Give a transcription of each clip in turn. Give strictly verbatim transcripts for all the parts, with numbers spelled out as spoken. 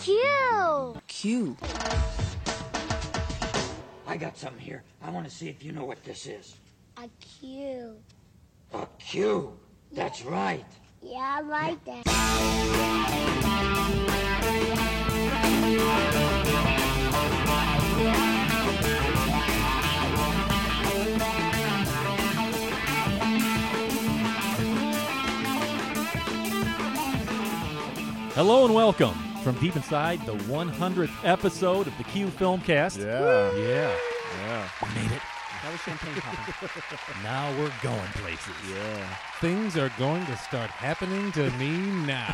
Q. Q. I got something here. I want to see if you know what this is. A Q. A cube. That's right. Yeah, I like that. Hello and welcome from deep inside the one hundredth episode of the Q Filmcast. Yeah. Yeah. Yeah. We made it. That was champagne popping. Now we're going places. Yeah. Things are going to start happening to me now.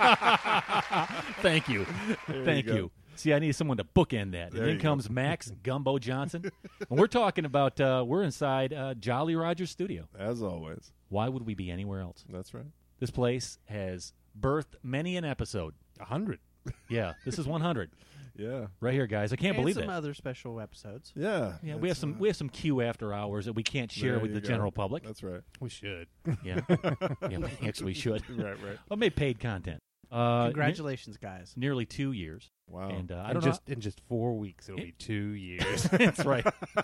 Thank you. There Thank you you, go. See, I need someone to bookend that. There and then you comes go. Max Gumbo Johnson. And we're talking about, uh, we're inside uh, Jolly Roger's studio. As always. Why would we be anywhere else? That's right. This place has birthed many an episode. A hundred. Yeah, this is one hundred. Yeah. Right here, guys. I can't and believe some it. other special episodes. Yeah. Yeah, we have That's, some uh, we have some Q after hours that we can't share there with you the go. general public. That's right. We should. Yeah, yeah, we actually should. Right, right. Well, maybe paid content. Uh, Congratulations, guys. ne- nearly two years, Wow. and uh, I In don't just know. in just four weeks, it'll It- be two years. That's right.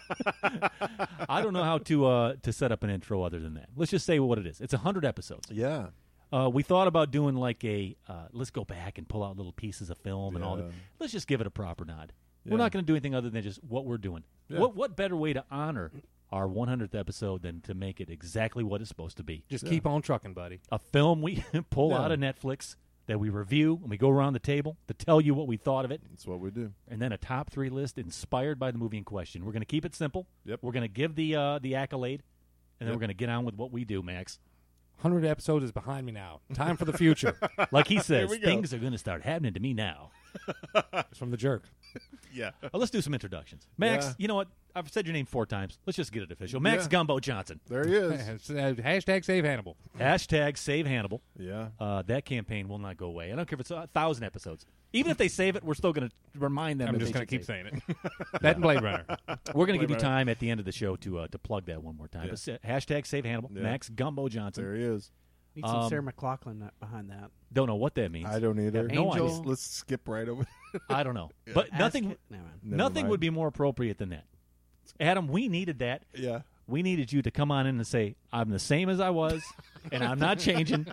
I don't know how to uh, to set up an intro other than that. Let's just say what it is. It's a hundred episodes. yeah. Uh, we thought about doing like a uh, let's go back and pull out little pieces of film and all that. Yeah. Let's just give it a proper nod. Yeah. We're not going to do anything other than just what we're doing. Yeah. What what better way to honor our one hundredth episode than to make it exactly what it's supposed to be? Just Yeah. keep on trucking, buddy. A film we pull Yeah. out of Netflix that we review and we go around the table to tell you what we thought of it, That's what we do. and then a top three list inspired by the movie in question. We're going to keep it simple. Yep. We're going to give the uh, the accolade, and then Yep. we're going to get on with what we do, Max. Hundred episodes is behind me now. Time for the future. Like he says, we go. things are going to start happening to me now. It's from the jerk. Yeah. Uh, let's do some introductions. Max, Yeah. you know what? I've said your name four times. Let's just get it official. Max Yeah. Gumbo Johnson. There he is. Uh, Hashtag save Hannibal. Hashtag save Hannibal. Yeah. Uh, that campaign will not go away. I don't care if it's a thousand episodes. Even if they save it, we're still going to remind them. I'm that just they going to should keep save saying it. That and Blade Runner. it. We're going to give you Blade Runner. time at the end of the show to uh, to plug that one more time. Yeah. But s- hashtag save Hannibal. Yeah. Max Gumbo Johnson. There he is. Need some Um, Sarah McLachlan behind that. Don't know what that means. I don't either. no Angel. idea. Let's, let's skip right over. I don't know. But Ask nothing. it- no, man. Never Nothing mind. would be more appropriate than that. Adam, we needed that. Yeah. We needed you to come on in and say, I'm the same as I was, and I'm not changing.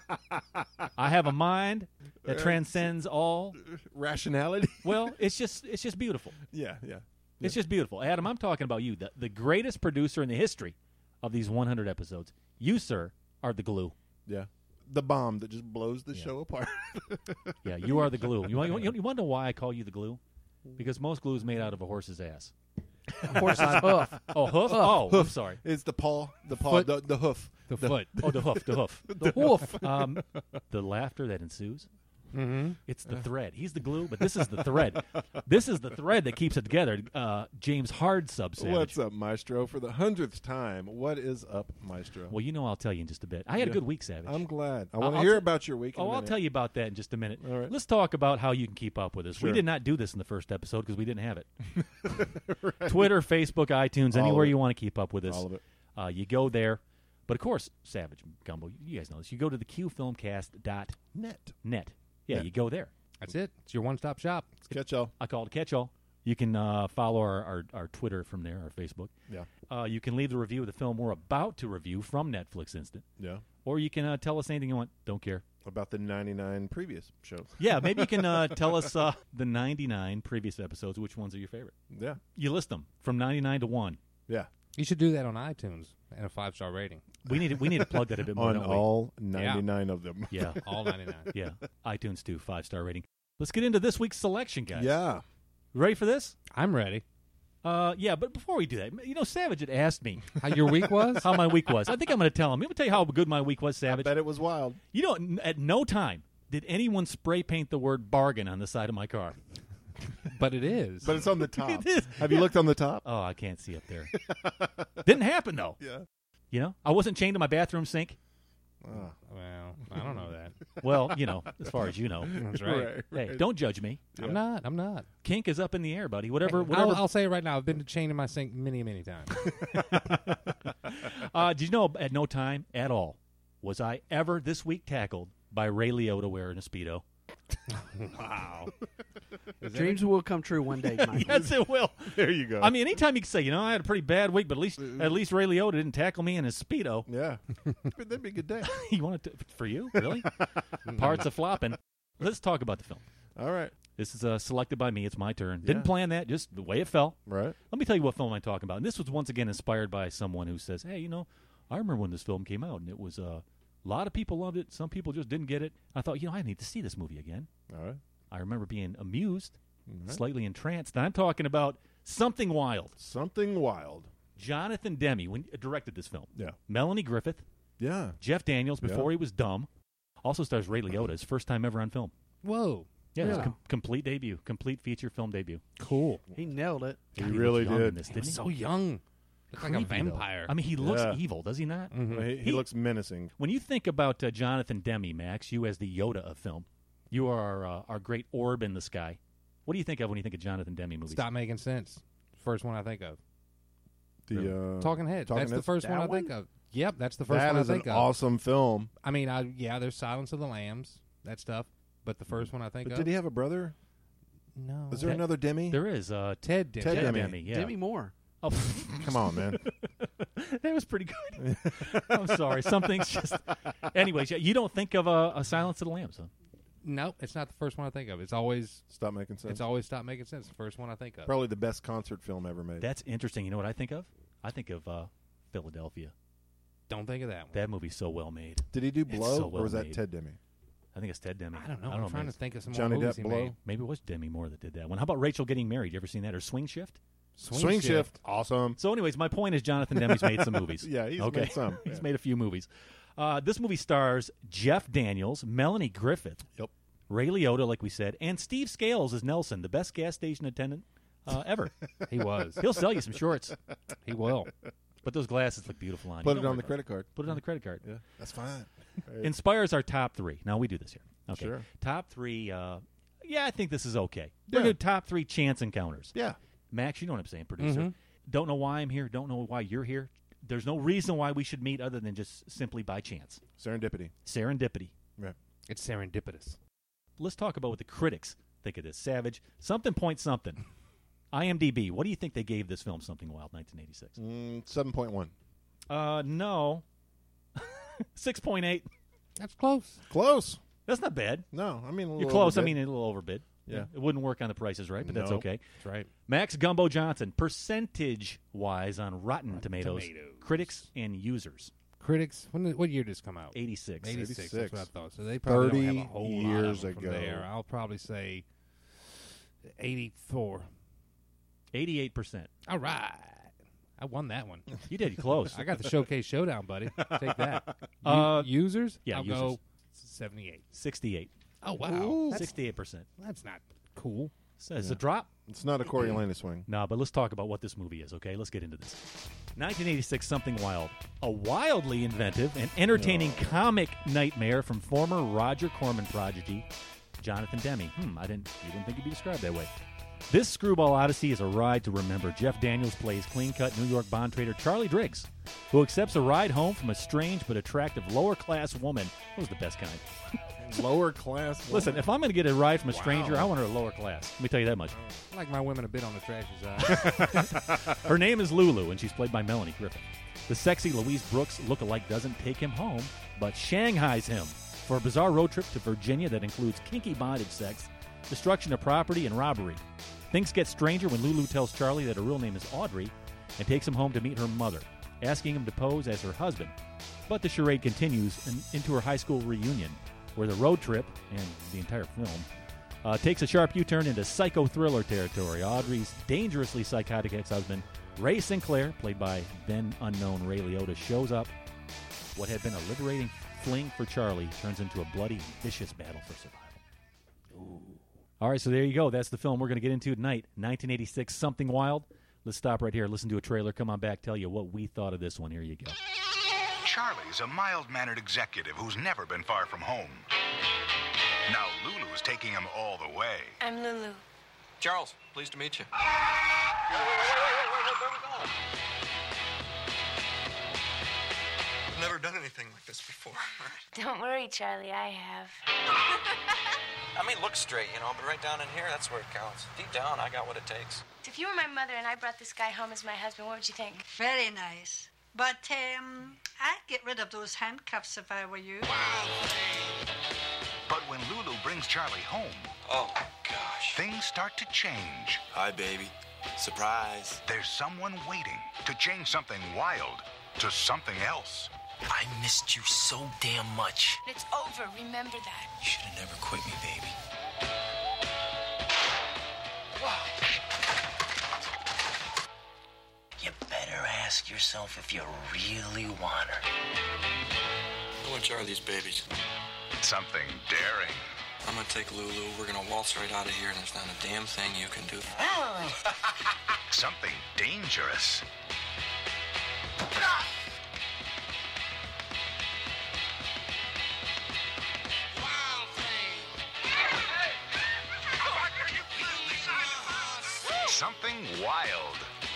I have a mind that transcends all. Rationality. Well, it's just it's just beautiful. yeah. Yeah. It's just beautiful. Adam, I'm talking about you, the, the greatest producer in the history of these one hundred episodes. You, sir, are the glue. Yeah. The bomb that just blows the Yeah. show apart. Yeah, you are the glue. You want, you, you want to know why I call you the glue? Because most glue is made out of a horse's ass. Horse's hoof. Oh, hoof? Oh, I'm sorry. It's the paw. The paw. Foot. The, the hoof. The foot. Oh, the hoof, the hoof. The hoof. Um, the laughter that ensues. Mm-hmm. It's the thread. He's the glue, but this is the thread. This is the thread that keeps it together. Uh, James Hard Sub Savage. What's up, Maestro? For the hundredth time, what is up, Maestro? Well, you know I'll tell you in just a bit. I had a Yeah. good week, Savage. I'm glad. I I'll- want to I'll hear t- about your week. In oh, a I'll minute. tell you about that in just a minute. All right. Let's talk about how you can keep up with us. We Sure. did not do this in the first episode because we didn't have it. Twitter, Facebook, iTunes, All of anywhere it. you want to keep up with us. All of it. Uh, you go there. But, of course, Savage, Gumbo, you guys know this. You go to the q filmcast dot net. Net. Yeah, Net. you go there. That's it. It's your one-stop shop. Let's catch y'all. I call it a catch-all. You can uh, follow our, our, our Twitter from there, our Facebook. Yeah. Uh, you can leave the review of the film we're about to review from Netflix Instant. Yeah. Or you can uh, tell us anything you want. Don't care. About the ninety-nine previous shows. Yeah, maybe you can uh, tell us uh, the ninety-nine previous episodes. Which ones are your favorite? Yeah. You list them from ninety-nine to one. Yeah. You should do that on iTunes and a five-star rating. We need to, we need to plug that a bit more. On don't we? all ninety-nine of them. Yeah, All ninety-nine. yeah. iTunes too, five star rating. Let's get into this week's selection, guys. Yeah. Ready for this? I'm ready. Uh, yeah, but before we do that, you know, Savage had asked me How your week was? how my week was. I think I'm going to tell him. I'm going to tell you how good my week was, I Savage. bet it was wild. You know, n- at no time did anyone spray paint the word bargain on the side of my car. But it is. But it's on the top. It is. Have you looked on the top? Oh, I can't see up there. Didn't happen, though. Yeah. You know, I wasn't chained to my bathroom sink. Oh. Well, I don't know that. Well, you know, as far as you know. That's right. Hey, don't judge me. I'm not. I'm not. Kink is up in the air, buddy. Whatever. whatever. I'll, I'll say it right now. I've been chained in my sink many, many times. Uh, did you know at no time at all was I ever this week tackled by Ray Liotta wearing a Speedo? Wow. Is that Dreams will come true one day, Mike. Yes, it will. There you go. I mean, anytime you can say, you know, I had a pretty bad week, but at least at least Ray Liotta didn't tackle me in his Speedo. yeah. That'd be a good day. You want it to, for you? Really? Parts of flopping. Let's talk about the film. All right. This is uh, selected by me. It's my turn. Didn't Yeah. plan that, just the way it fell. Right. Let me tell you what film I'm talking about. And this was once again inspired by someone who says, hey, you know, I remember when this film came out, and it was uh, a lot of people loved it. Some people just didn't get it. I thought, you know, I need to see this movie again. All right. I remember being amused, Mhm. slightly entranced. And I'm talking about Something Wild. Something wild. Jonathan Demme when, uh, directed this film. Yeah. Melanie Griffith, Yeah. Jeff Daniels before Yeah. he was dumb. Also stars Ray Liotta, his first time ever on film. Whoa. Yeah, his Yeah. com- complete debut, complete feature film debut. Cool. He nailed it. He God, really looked young in did. This, He didn't was he? so young. Looked like a Creepy, though. vampire. I mean, he looks Yeah. evil, does he not? Mhm. He, he He- looks menacing. When you think about uh, Jonathan Demme, Max, you as the Yoda of film, you are our, uh, our great orb in the sky. What do you think of when you think of Jonathan Demme movies? Stop making sense. First one I think of. The uh, Talking Heads. Talking That's the Heads? first That one I one? think of. Yep, that's the first that one I is an think of. awesome film. I mean, I yeah, there's Silence of the Lambs, that stuff. But the first one I think But of. did he have a brother? No. Is there Ted- another Demi? There is uh, Ted did. Ted Ted Demme. Demme. Yeah. Demi Moore. Oh, Come on, man. that was pretty good. I'm sorry. Something's just. Anyways, yeah, you don't think of uh, a Silence of the Lambs, huh? No, it's not the first one I think of. It's always Stop making sense. it's always Stop Making Sense. The first one I think of. Probably the best concert film ever made. That's interesting. You know what I think of? I think of uh, Philadelphia. Don't think of that one. That movie's so well made. Did he do It's Blow, so or well was that made. Ted Demme? I think it's Ted Demme. I don't know. I I'm don't trying know. to think of some Johnny more movies Depp he Blow? made. Maybe it was Demi Moore that did that one. How about Rachel Getting Married? You ever seen that? Or Swing Shift? Swing, Shift. Awesome. So, anyways, my point is Jonathan Demme's made some movies. Yeah, he's okay? made some. he's Yeah. made a few movies. Uh, this movie stars Jeff Daniels, Melanie Griffith, Yep. Ray Liotta, like we said, and Steve Scales as Nelson, the best gas station attendant uh, ever. He was. He'll sell you some shorts, He will. but those glasses look beautiful on you. Put Don't it on worry the about credit card. Put it on the credit card. Yeah, that's fine. Inspires our top three. Now we do this here. Okay. Sure. Top three. Uh, yeah, I think this is okay. Yeah. We're going to top three chance encounters. Yeah. Max, you know what I'm saying, producer. Mhm. Don't know why I'm here. Don't know why you're here. There's no reason why we should meet other than just simply by chance. Serendipity. Serendipity. Right. It's serendipitous. Let's talk about what the critics think of this. Savage. Something point something. IMDb. What do you think they gave this film, Something Wild, nineteen eighty-six? Mm, seven point one. Uh, no. six point eight. That's close. Close. That's not bad. No, I mean a little You're close. I overbid. mean, a little overbid. Yeah. It wouldn't work on the prices, right? But that's No. okay. That's right. Max Gumbo Johnson, percentage-wise on Rotten Tomatoes, Tomatoes. critics and users, Critics. When did, what year did this come out? eighty-six. eighty-six. eighty-six. That's what I thought. So they probably don't have a thirty whole years lot of them ago. From there. I'll probably say eighty-four. eighty-eight percent. All right. I won that one. You did close. I got the Showcase Showdown, buddy. Take that. U- Uh, users? yeah, I'll users. go seventy-eight. sixty-eight. Oh, wow. Ooh. That's, sixty-eight percent. that's not cool. So it's a drop. It's not a Coriolanus swing. No, but let's talk about what this movie is, okay? Let's get into this. nineteen eighty-six, Something Wild. A wildly inventive and entertaining comic nightmare from former Roger Corman prodigy, Jonathan Demme. Hmm, I didn't, you didn't think he'd be described that way. This screwball odyssey is a ride to remember. Jeff Daniels plays clean-cut New York bond trader Charlie Driggs, who accepts a ride home from a strange but attractive lower-class woman. That was the best kind. Lower class. Listen, if I'm going to get a ride from a stranger, Wow. I want her lower class. Let me tell you that much. I like my women a bit on the trashy side. Her name is Lulu, and she's played by Melanie Griffith. The sexy Louise Brooks lookalike doesn't take him home, but shanghais him for a bizarre road trip to Virginia that includes kinky bondage sex, destruction of property, and robbery. Things get stranger when Lulu tells Charlie that her real name is Audrey and takes him home to meet her mother, asking him to pose as her husband. But the charade continues in, into her high school reunion, where the road trip, and the entire film, uh, takes a sharp U-turn into psycho-thriller territory. Audrey's dangerously psychotic ex-husband, Ray Sinclair, played by then-unknown Ray Liotta, shows up. What had been a liberating fling for Charlie turns into a bloody and vicious battle for survival. Ooh. All right, so there you go. That's the film we're going to get into tonight. nineteen eighty-six, Something Wild. Let's stop right here, listen to a trailer, come on back, tell you what we thought of this one. Here you go. Charlie's a mild-mannered executive who's never been far from home. Now Lulu's taking him all the way. I'm Lulu. Charles, pleased to meet you. I've never done anything like this before. Don't worry, Charlie, I have. I may look straight, you know, but right down in here, that's where it counts. Deep down, I got what it takes. If you were my mother and I brought this guy home as my husband, what would you think? Very nice. But um, I'd get rid of those handcuffs if I were you. But when Lulu brings Charlie home, Oh, gosh. things start to change. Hi, baby. Surprise. There's someone waiting to change something wild to something else. I missed you so damn much. It's over, remember that. You should have never quit me, baby. You better ask yourself if you really want her. How much are these babies? Something daring. I'm gonna take Lulu. We're gonna waltz right out of here, and there's not a damn thing you can do. Something dangerous. Something wild.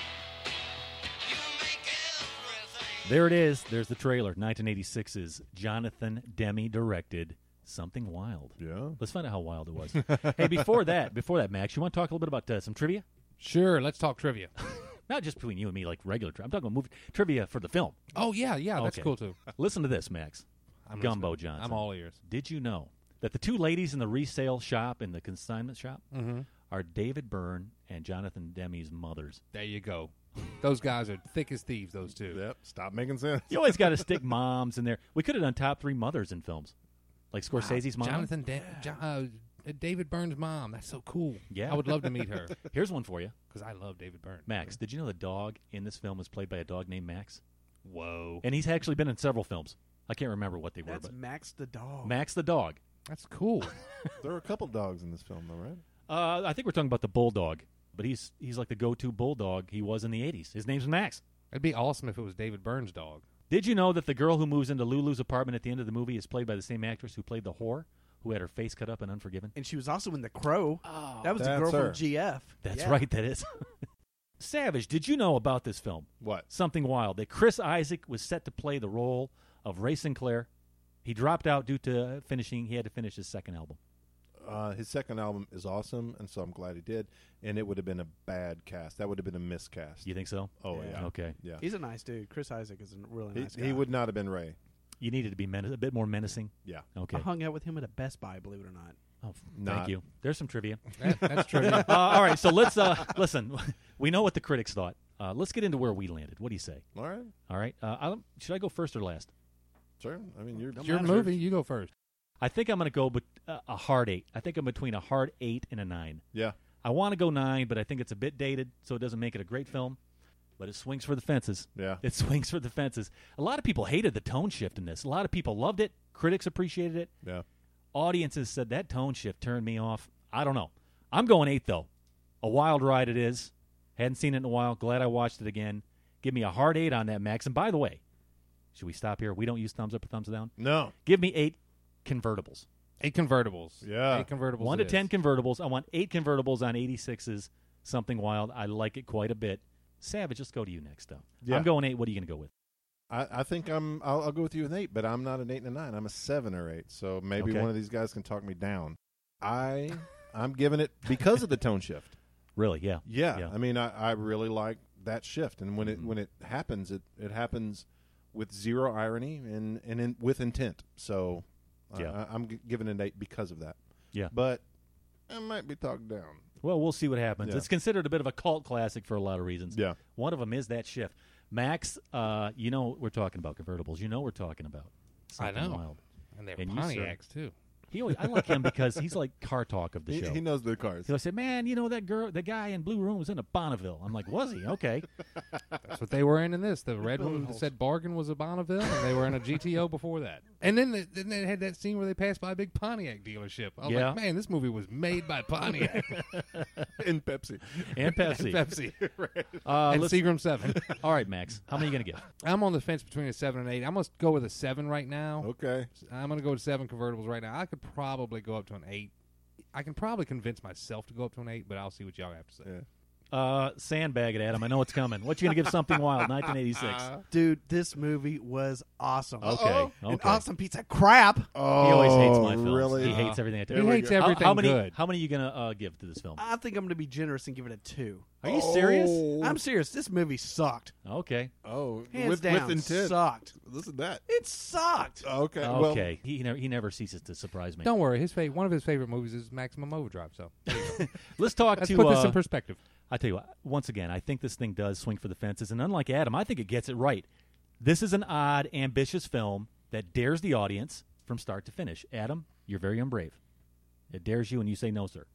There it is. There's the trailer. nineteen eighty-six's Jonathan Demme directed Something Wild. Yeah. Let's find out how wild it was. Hey, before that, before that, Max, you want to talk a little bit about uh, some trivia? Sure, let's talk trivia. Not just between you and me, like regular trivia. I'm talking about movie trivia for the film. Oh, yeah, yeah, that's Okay. cool, too. Listen to this, Max. I'm Gumbo listening. Johnson. I'm all ears. Did you know that the two ladies in the resale shop, in the consignment shop, Mm-hmm. are David Byrne and Jonathan Demme's mothers? There you go. Those guys are thick as thieves, those two. Yep. Stop making sense. You always got to stick moms in there. We could have done top three mothers in films, like Scorsese's mom. Jonathan da- jo- uh, David Byrne's mom. That's so cool. Yeah. I would love to meet her Here's one for you. because I love David Byrne. Max, did you know the dog in this film was played by a dog named Max? Whoa. And he's actually been in several films. I can't remember what they were, That's but Max the dog. Max the dog. That's cool. There are a couple dogs in this film, though, right? Uh, I think we're talking about the bulldog, but he's he's like the go-to bulldog he was in the eighties. His name's Max. It'd be awesome if it was David Byrne's dog. Did you know that the girl who moves into Lulu's apartment at the end of the movie is played by the same actress who played the whore, who had her face cut up in Unforgiven? And she was also in The Crow. Oh, that was the that's girl her. from G F. That's Yeah. right, that is. Savage, did you know about this film? What? Something Wild. That Chris Isaac was set to play the role of Ray Sinclair. He dropped out due to finishing, he had to finish his second album. Uh, his second album is awesome, and so I'm glad he did. And it would have been a bad cast. That would have been a miscast. You think so? Oh, Yeah. yeah. Okay. Yeah. He's a nice dude. Chris Isaac is a really He, nice guy. he would not have been Ray. You needed to be men- a bit more menacing. Yeah. Okay. I hung out with him at a Best Buy, believe it or not. Oh, f- Not- thank you. There's some trivia. That, that's true. uh, all right, so let's uh, listen. We know what the critics thought. Uh, let's get into where we landed. What do you say? All right. All right. Uh, I don't, should I go first or last? Sure. I mean, you're It's your movie. You go first. I think I'm going to go but uh, a hard eight. I think I'm between a hard eight and a nine. Yeah. I want to go nine, but I think it's a bit dated, so it doesn't make it a great film. But it swings for the fences. Yeah. It swings for the fences. A lot of people hated the tone shift in this. A lot of people loved it. Critics appreciated it. Yeah. Audiences said that tone shift turned me off. I don't know. I'm going eight, though. A wild ride it is. Hadn't seen it in a while. Glad I watched it again. Give me a hard eight on that, Max. And by the way, should we stop here? We don't use thumbs up or thumbs down. No. Give me eight convertibles. Eight convertibles. Yeah. Eight convertibles. One to it ten is. convertibles. I want eight convertibles on eighty-sixes. Something Wild. I like it quite a bit. Savage, let's go to you next, though. Yeah. I'm going eight. What are you going to go with? I, I think I'm. I'll, I'll go with you with eight, but I'm not an eight and a nine. I'm a seven or eight. So maybe Okay. one of these guys can talk me down. I I'm giving it because of the tone shift. Really? Yeah. Yeah, Yeah. I mean, I, I really like that shift, and when it when it happens, it, it happens with zero irony and and in, with intent. So, uh, Yeah. I, I'm g- giving it an eight because of that. Yeah. But I might be talked down. Well, we'll see what happens. Yeah. It's considered a bit of a cult classic for a lot of reasons. Yeah. One of them is that shift. Max, uh, you know what we're talking about convertibles. You know what we're talking about. I Something know. Wild. And they're And you, sir. Pontiacs, too. He always, I like him because he's like car talk of the He, show. he knows the cars. He'll say, "Man, you know that girl, the guy in Blue Room was in a Bonneville." I'm like, "Was he? Okay." That's what they were in in this. The red one that said Bargain was a Bonneville, and they were in a G T O before that. And then they, then they had that scene where they passed by a big Pontiac dealership. I was Yeah. like, man, this movie was made by Pontiac. And Pepsi. And Pepsi. and Pepsi. Uh, and let's- Seagram seven. All right, Max. How many are you going to give? I'm on the fence between a seven and eight. I'm going to go with a seven right now. Okay. I'm going to go with seven convertibles right now. I could probably go up to an eight. I can probably convince myself to go up to an eight, but I'll see what y'all have to say. Yeah. Uh, sandbag it, Adam. I know it's coming. What you going to give Something Wild, nineteen eighty-six? Dude, this movie was awesome. Okay, okay. An awesome piece of crap. Oh, He always hates my films. really? He hates everything I do. He hates How- everything how, many, good. How many are you going to uh, give to this film? I think I'm going to be generous and give it a two. Are you serious? I'm serious. This movie sucked. Okay. Oh, Hands with, down, with intent. sucked. Listen to that. It sucked. Okay. Well, Okay. he, he, never, he never ceases to surprise me. Don't worry. His fa- one of his favorite movies is Maximum Overdrive. So Let's talk let's to. put this uh, in perspective. I tell you what, once again, I think this thing does swing for the fences, and unlike Adam, I think it gets it right. This is an odd, ambitious film that dares the audience from start to finish. Adam, you're very unbrave. It dares you, and you say no, sir.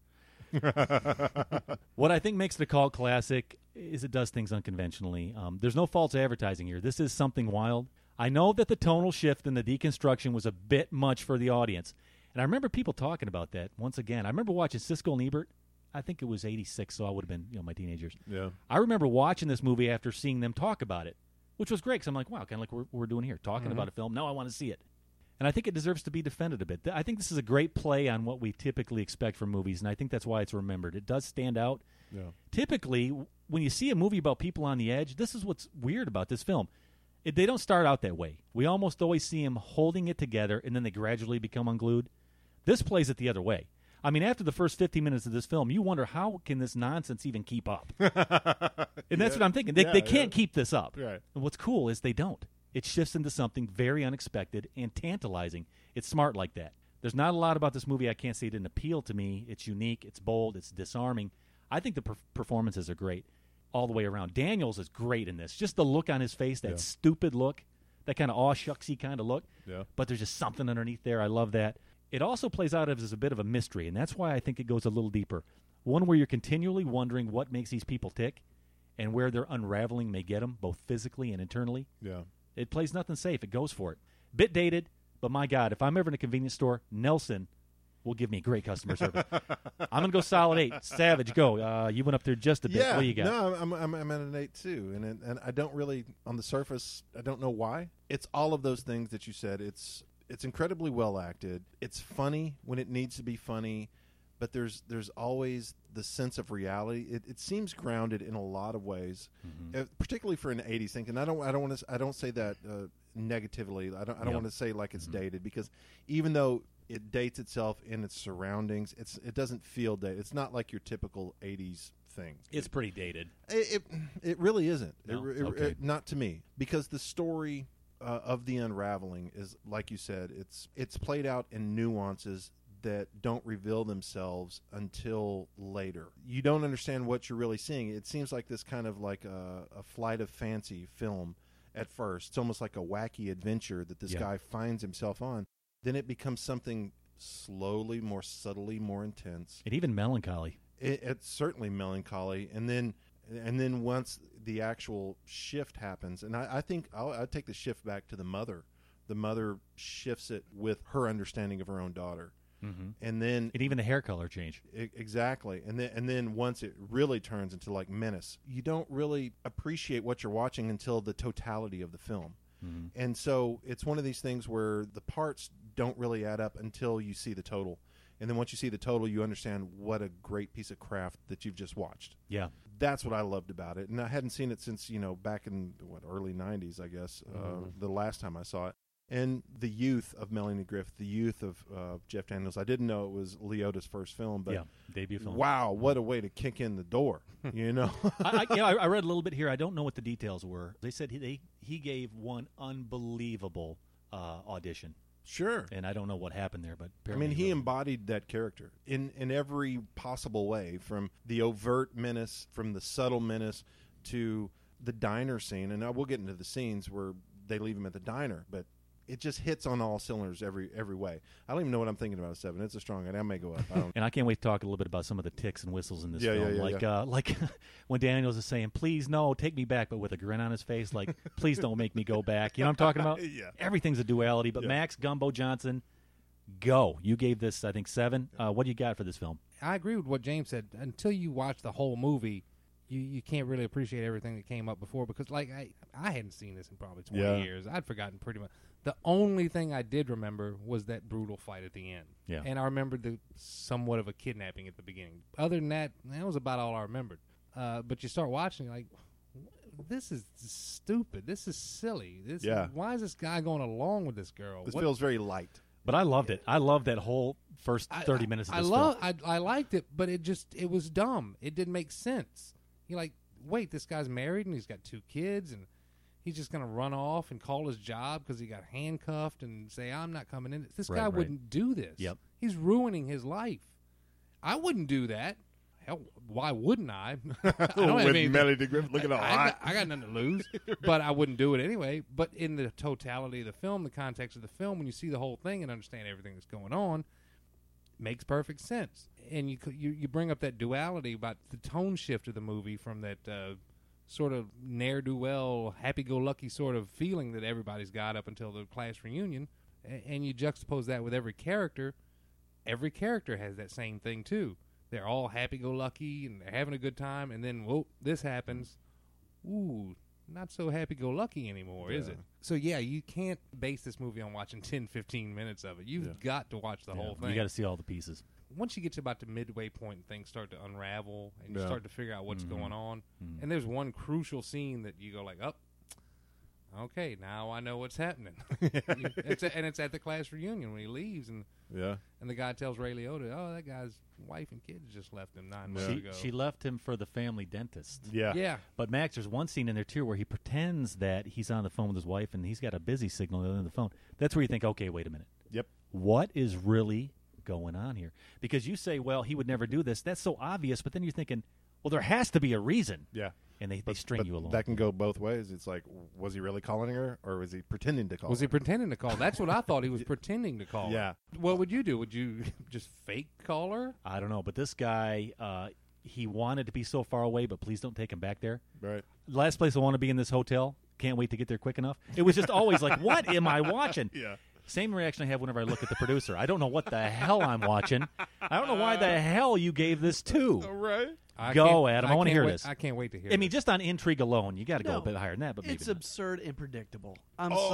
What I think makes it a cult classic is it does things unconventionally. Um, there's no false advertising here. This is Something Wild. I know that the tonal shift and the deconstruction was a bit much for the audience, and I remember people talking about that. Once again, I remember watching Siskel and Ebert. I think it was eighty-six, so I would have been, you know, my teenagers. Yeah. I remember watching this movie after seeing them talk about it, which was great because I'm like, wow, kind of like we're, we're doing here, talking Mm-hmm. about a film. Now I want to see it. And I think it deserves to be defended a bit. I think this is a great play on what we typically expect from movies, and I think that's why it's remembered. It does stand out. Yeah. Typically, when you see a movie about people on the edge, this is what's weird about this film. It, they don't start out that way. We almost always see them holding it together, and then they gradually become unglued. This plays it the other way. I mean, after the first fifty minutes of this film, you wonder how can this nonsense even keep up? And that's what I'm thinking. They, Yeah, they can't yeah. keep this up. Right. And what's cool is they don't. It shifts into something very unexpected and tantalizing. It's smart like that. There's not a lot about this movie I can't say it didn't appeal to me. It's unique. It's bold. It's disarming. I think the per- performances are great all the way around. Daniels is great in this. Just the look on his face, that Yeah. stupid look, that kind of aw-shucksy kind of look. Yeah. But there's just something underneath there. I love that. It also plays out as a bit of a mystery, and that's why I think it goes a little deeper. One where you're continually wondering what makes these people tick and where their unraveling may get them, both physically and internally. Yeah. It plays nothing safe. It goes for it. Bit dated, but my God, if I'm ever in a convenience store, Nelson will give me great customer service. I'm going to go solid eight. Savage, go. Uh, you went up there just a bit. Yeah. What do you got? No, I'm, I'm, I'm at an eight, too. And, it, and I don't really, on the surface, I don't know why. It's all of those things that you said. It's it's incredibly well acted. It's funny when it needs to be funny. But there's there's always the sense of reality. It, it seems grounded in a lot of ways, Mm-hmm. uh, particularly for an eighties thing. And I don't I don't want to I don't say that uh, negatively. I don't I don't Yeah. want to say like it's Mm-hmm. dated, because even though it dates itself in its surroundings, it's it doesn't feel dated. It's not like your typical eighties thing. It's pretty dated. It it, it really isn't. No? It, it, Okay. it- not to me, because the story uh, of the unraveling is, like you said, it's it's played out in nuances that don't reveal themselves until later. You don't understand what you're really seeing. It seems like this kind of like a, a flight of fancy film at first. It's almost like a wacky adventure that this Yeah. guy finds himself on. Then it becomes something slowly, more subtly, more intense. And even melancholy. It, it's certainly melancholy, and then and then once the actual shift happens, and I, I think I'll, I'll take the shift back to the mother. The mother shifts it with her understanding of her own daughter, Mm-hmm. and then And even the hair color change. I- exactly, and then and then once it really turns into like menace, you don't really appreciate what you're watching until the totality of the film. Mm-hmm. And so it's one of these things where the parts don't really add up until you see the total. And then once you see the total, you understand what a great piece of craft that you've just watched. Yeah. That's what I loved about it. And I hadn't seen it since, you know, back in what early nineties, I guess, uh, Mm-hmm. the last time I saw it. And the youth of Melanie Griffith, the youth of uh, Jeff Daniels. I didn't know it was Leota's first film, but Yeah, debut film. wow, what a way to kick in the door, you know? I, I, yeah, I, I read a little bit here. I don't know what the details were. They said he they, he gave one unbelievable uh, audition, Sure. and I don't know what happened there, but I apparently mean, he really- embodied that character in, in every possible way, from the overt menace, from the subtle menace, to the diner scene. And I will get into the scenes where they leave him at the diner, but it just hits on all cylinders every every way. I don't even know what I'm thinking about a seven. It's a strong one. I may go up. I don't And I can't wait to talk a little bit about some of the ticks and whistles in this Yeah, yeah, film. yeah, like yeah. Uh, like when Daniels is saying, please, no, take me back, but with a grin on his face, like, please don't make me go back. You know what I'm talking about? Yeah. Everything's a duality. But Yeah. Max Gumbo Johnson, go. You gave this, I think, seven. Uh, what do you got for this film? I agree with what James said. Until you watch the whole movie, you, you can't really appreciate everything that came up before, because like I, I hadn't seen this in probably twenty Yeah. years. I'd forgotten pretty much. The only thing I did remember was that brutal fight at the end. Yeah. And I remembered the somewhat of a kidnapping at the beginning. Other than that, that was about all I remembered. Uh, but you start watching, you're like, this is stupid. This is silly. This Yeah. Why is this guy going along with this girl? This What- feels very light. But I loved it. I loved that whole first I- thirty I- minutes of I this love. film. I I liked it, but it just it was dumb. It didn't make sense. You're like, wait, this guy's married and he's got two kids, and he's just gonna run off and call his job because he got handcuffed and say, I'm not coming in. This Right, guy right. wouldn't do this. Yep. He's ruining his life. I wouldn't do that. Hell, why wouldn't I? I don't have With anything- Melody Griffith looking all I, I, hot. got, I got nothing to lose, but I wouldn't do it anyway. But in the totality of the film, the context of the film, when you see the whole thing and understand everything that's going on, makes perfect sense. And you c- you, you bring up that duality about the tone shift of the movie from that uh, sort of ne'er-do-well, happy-go-lucky sort of feeling that everybody's got up until the class reunion, a- and you juxtapose that with every character. Every character has that same thing, too. They're all happy-go-lucky, and they're having a good time, and then, whoa, this happens. Ooh, not so happy-go-lucky anymore, is Yeah. it? So, yeah, you can't base this movie on watching ten, fifteen minutes of it. You've Yeah. got to watch the Yeah, whole thing. You got to see all the pieces. Once you get to about the midway point and things start to unravel, and you Yeah. start to figure out what's Mhm. going on, Mhm. and there's one crucial scene that you go like, oh, okay, now I know what's happening. it's a, and it's at the class reunion when he leaves, and Yeah. and the guy tells Ray Liotta, oh, that guy's wife and kids just left him nine Yeah. months She, ago. she left him for the family dentist. Yeah. yeah. But Max, there's one scene in there too where he pretends that he's on the phone with his wife and he's got a busy signal on the other end of the phone. That's where you think, okay, wait a minute. Yep. What is really going on here? Because you say, well, he would never do this. That's so obvious, but then you're thinking, well, there has to be a reason. Yeah. And they, they But, string but you along. that can go both ways. It's like, was he really calling her, or was he pretending to call Was her? he pretending to call? That's what I thought. He was pretending to call. Yeah. her. What would you do? Would you just fake call her? I don't know, but this guy, uh, he wanted to be so far away, but please don't take him back there. Right. Last place I want to be in this hotel. Can't wait to get there quick enough. It was just always like, what am I watching? Yeah. Same reaction I have whenever I look at the producer. I don't know what the hell I'm watching. I don't know why the hell you gave this to. Right. I Go, can't- Adam. I wanna can't hear wait- this. I can't wait to hear I mean, this. just on intrigue alone, you got to go No, a bit higher than that, but maybe It's not. absurd and predictable. I'm Oh.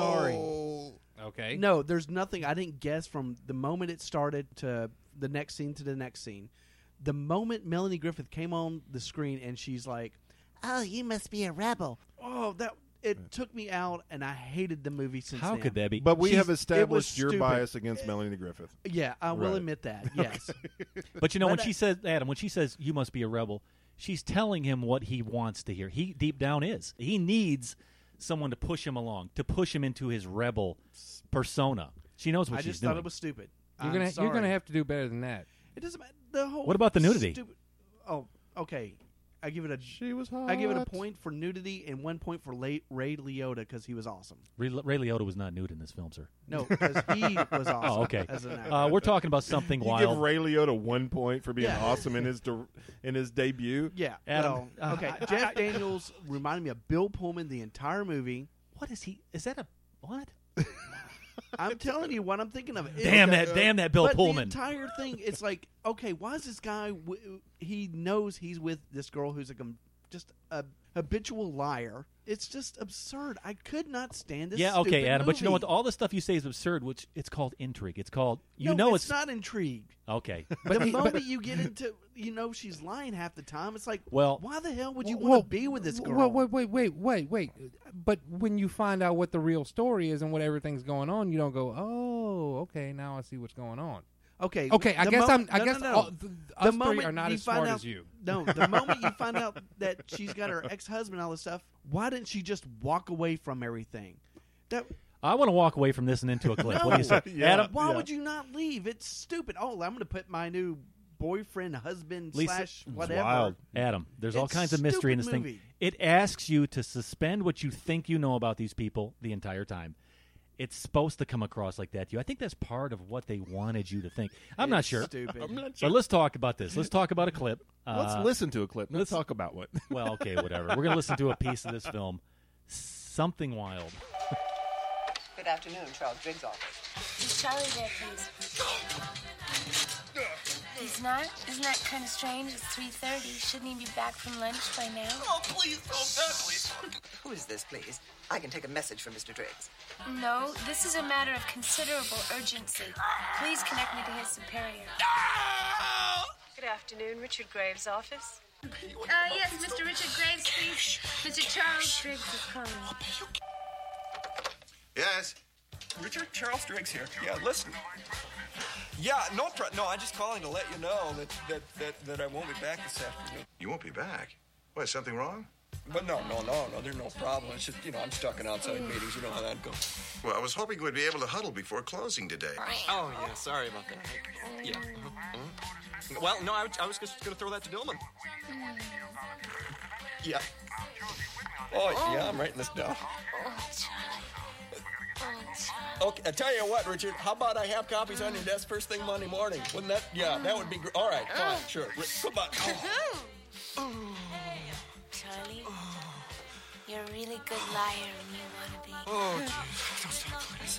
sorry. Okay. No, there's nothing. I didn't guess from the moment it started to the next scene to the next scene. The moment Melanie Griffith came on the screen and she's like, "Oh, you must be a rebel." Oh, that it took me out, and I hated the movie since How then. could that be? But we She's- have it was established your stupid. bias against Melanie Griffith. Yeah, I will Right. admit that. Yes. But you know, when But I- she says, Adam, when she says, you must be a rebel, she's telling him what he wants to hear. He deep down is. He needs someone to push him along, to push him into his rebel persona. She knows what I she's just doing. thought it was stupid. You're I'm gonna sorry. you're gonna have to do better than that. It doesn't matter. The whole. What about the nudity? Stupid, oh, okay. I give it a. She was hot. I give it a point for nudity and one point for late Ray Liotta because he was awesome. Ray, Ray Liotta was not nude in this film, sir. No, because he was awesome. Oh, okay. As an actor. Uh, we're talking about something You wild. give Ray Liotta one point for being Yeah. awesome in his de- in his debut. yeah. Adam, well, uh, okay. I- Jeff I- Daniels reminded me of Bill Pullman the entire movie. What is he? Is that a what? I'm telling you what I'm thinking of. Damn Okay. that! Damn that! Bill but Pullman. The entire thing, it's like, okay, why is this guy? W- he knows he's with this girl who's a com- just a habitual liar. It's just absurd. I could not stand this. yeah, okay, stupid Adam. But you know what? movie. All the stuff you say is absurd. Which it's called intrigue. It's called you no, know it's, it's, not intrigued. okay. But the moment you get into, you know, she's lying half the time. It's like, Well- why the hell would you Well, want to be with this girl? Well, wait, wait, wait, wait, wait. But when you find out what the real story is and what everything's going on, you don't go, "Oh, okay, now I see what's going on." Okay, Okay, I the guess moment- I'm. I no, guess no, no. all, th- The us three moment are not you as find smart out, as you. No, the moment you find out that she's got her ex-husband, all this stuff, why didn't she just walk away from everything? That I want to walk away from this and into a clip. no. What do you say, Yeah. Adam? Why yeah. would you not leave? It's stupid. Oh, I'm going to put my new boyfriend, husband, Lisa- slash It's whatever. wild. Adam, there's all It's kinds of mystery in this stupid thing. movie. It asks you to suspend what you think you know about these people the entire time. It's supposed to come across like that to you. I think that's part of what they wanted you to think. I'm not It's sure. Stupid. But let's talk about this. Let's talk about a clip. Let's Uh, listen to a clip. Let's let's- talk about what. Well, okay, whatever. We're going to listen to a piece of this film. Something Wild. Good afternoon, Charles Driggs' office. Is Charlie there, please? He's not? Isn't that kind of strange? It's three thirty. Shouldn't he be back from lunch by now? Oh, please don't that, please. Who is this, please? I can take a message from Mister Driggs. No, this is a matter of considerable urgency. Please connect me to his superior. Good afternoon, Richard Graves' office. Uh, yes, Mister Richard Graves, please. Mister Charles Briggs is calling. Yes? Richard, Charles Driggs here. Yeah, listen. Yeah, no, pro- no, I'm just calling to let you know that, that, that, that I won't be back this afternoon. You won't be back? What, is something wrong? But no, no, no, no, there's no problem. It's just, you know, I'm stuck in outside meetings. You know how that goes. Well, I was hoping we'd be able to huddle before closing today. Oh, yeah, sorry about that. Yeah. Mhm. Well, no, I, I was just going to throw that to Dillman. Yeah. Oh, yeah, I'm writing this down. Okay, I tell you what, Richard. How about I have copies on your desk first thing Monday morning? Wouldn't that? Yeah, that would be great. All right, fine, sure. Come on. Oh. Charlie, you're a really good liar when you want to be. Oh, geez. Don't stop, please.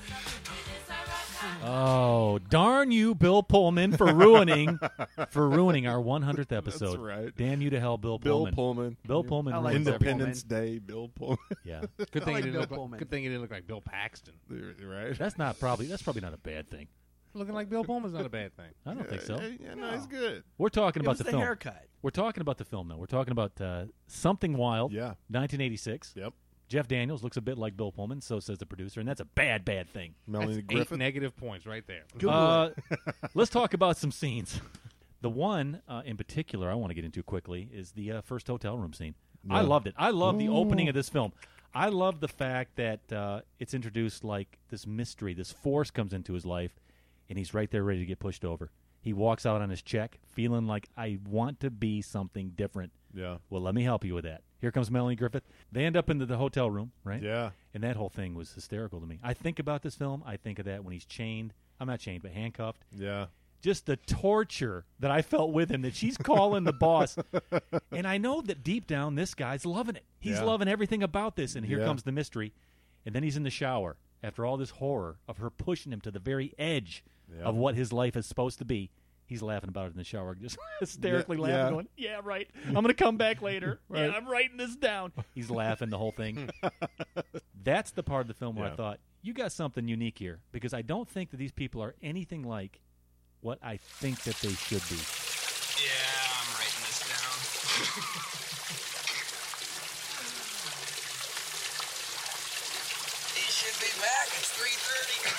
Oh, darn you, Bill Pullman, for ruining for ruining our one hundredth episode. That's right. Damn you to hell, Bill, Bill Pullman. Pullman. Bill Pullman. I like ruins Independence everything. Day, Bill Pullman. Yeah. Good thing, I like he didn't Bill look like, Pullman. good thing he didn't look like Bill Paxton. Right? That's not probably that's probably not a bad thing. Looking like Bill Pullman's not a bad thing. I don't think so. Yeah, yeah, no, he's good. We're talking It about was the the film. haircut. We're talking about the film, though. We're talking about uh, Something Wild, Yeah. nineteen eighty-six. Yep. Jeff Daniels looks a bit like Bill Pullman, so says the producer, and that's a bad, bad thing. Melanie That's Griffith. eight negative points right there. Uh, let's talk about some scenes. The one uh, in particular I want to get into quickly is the uh, first hotel room scene. I Yeah. loved it. I love the opening of this film. I love the fact that uh, it's introduced like this mystery, this force comes into his life, and he's right there ready to get pushed over. He walks out on his check feeling like, I want to be something different. Yeah. Well, let me help you with that. Here comes Melanie Griffith. They end up into the hotel room, right? Yeah. And that whole thing was hysterical to me. I think about this film. I think of that when he's chained. I'm not chained, but handcuffed. Yeah. Just the torture that I felt with him, that she's calling the boss. And I know that deep down, this guy's loving it. He's Yeah. loving everything about this. And here Yeah. comes the mystery. And then he's in the shower after all this horror of her pushing him to the very edge Yeah. of what his life is supposed to be. He's laughing about it in the shower, just hysterically Yeah, laughing, yeah. going, yeah, right. I'm going to come back later. Right. Yeah, I'm writing this down. He's laughing the whole thing. That's the part of the film where I Yeah. thought, you got something unique here, because I don't think that these people are anything like what I think that they should be. Yeah, I'm writing this down. He should be back. It's three thirty.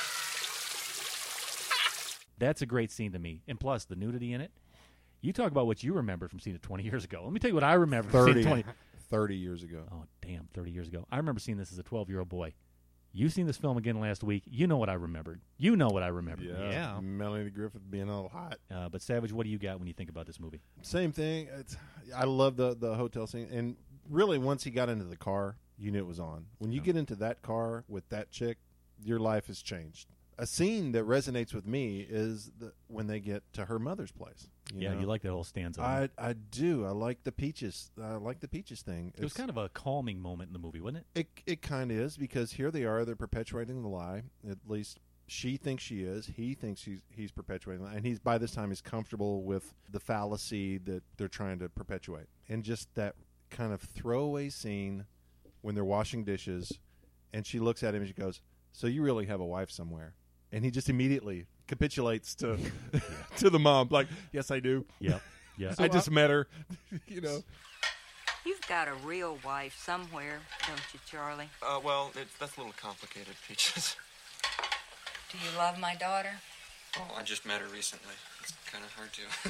That's a great scene to me. And plus, the nudity in it. You talk about what you remember from seeing it twenty years ago. Let me tell you what I remember from seeing it thirty, twenty. thirty years ago. Oh, damn, thirty years ago. I remember seeing this as a twelve-year-old boy. You've seen this film again last week. You know what I remembered. You know what I remembered. Yeah. Yeah. Melanie Griffith being all hot. Uh, but, Savage, what do you got when you think about this movie? Same thing. It's, I love the, the hotel scene. And really, once he got into the car, you knew it was on. When you get into that car with that chick, your life has changed. A scene that resonates with me is the, when they get to her mother's place. You yeah, know? you like that whole stanza. I I do. I like the peaches. I like the peaches thing. it was kind of a calming moment in the movie, wasn't it? It it kind of is, because here they are. They're perpetuating the lie. At least she thinks she is. He thinks he's he's perpetuating the lie. And he's by this time he's comfortable with the fallacy that they're trying to perpetuate. And just that kind of throwaway scene when they're washing dishes, and she looks at him and she goes, "So you really have a wife somewhere?" And he just immediately capitulates to to the mom, like, "Yes, I do. Yeah, yeah. I just met her." You know. You've got a real wife somewhere, don't you, Charlie? Uh, well, it's, that's a little complicated, Peaches. Do you love my daughter? Oh, I just met her recently. It's kind of hard to.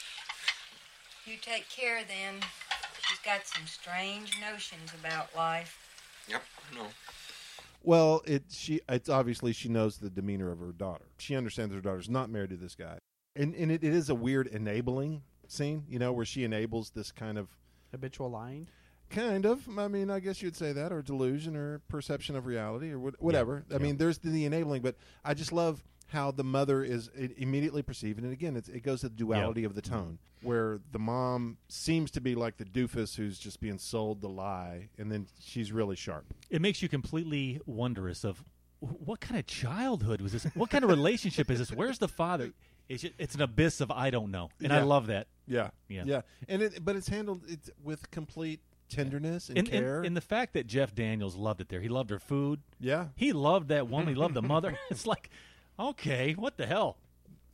You take care then. She's got some strange notions about life. Yep, I know. Well, it she it's obviously she knows the demeanor of her daughter. She understands her daughter's not married to this guy, and and it, it is a weird enabling scene, you know, where she enables this kind of habitual lying. Kind of. I mean, I guess you'd say that, or delusion, or perception of reality, or what, whatever. Yeah, I yeah. mean, there's the, the enabling, but I just love how the mother is i- immediately perceived, and again, it's, it goes to the duality of the tone, where the mom seems to be like the doofus who's just being sold the lie, and then she's really sharp. It makes you completely wondrous of wh- what kind of childhood was this? What kind of relationship is this? Where's the father? It's, just, it's an abyss of I don't know, and I Yeah. love that. Yeah, Yeah. yeah, and it, but it's handled it's with complete tenderness and, And, care. and, and the fact that Jeff Daniels loved it there. He loved her food. Yeah. He loved that woman. He loved the mother. It's like, okay, what the hell?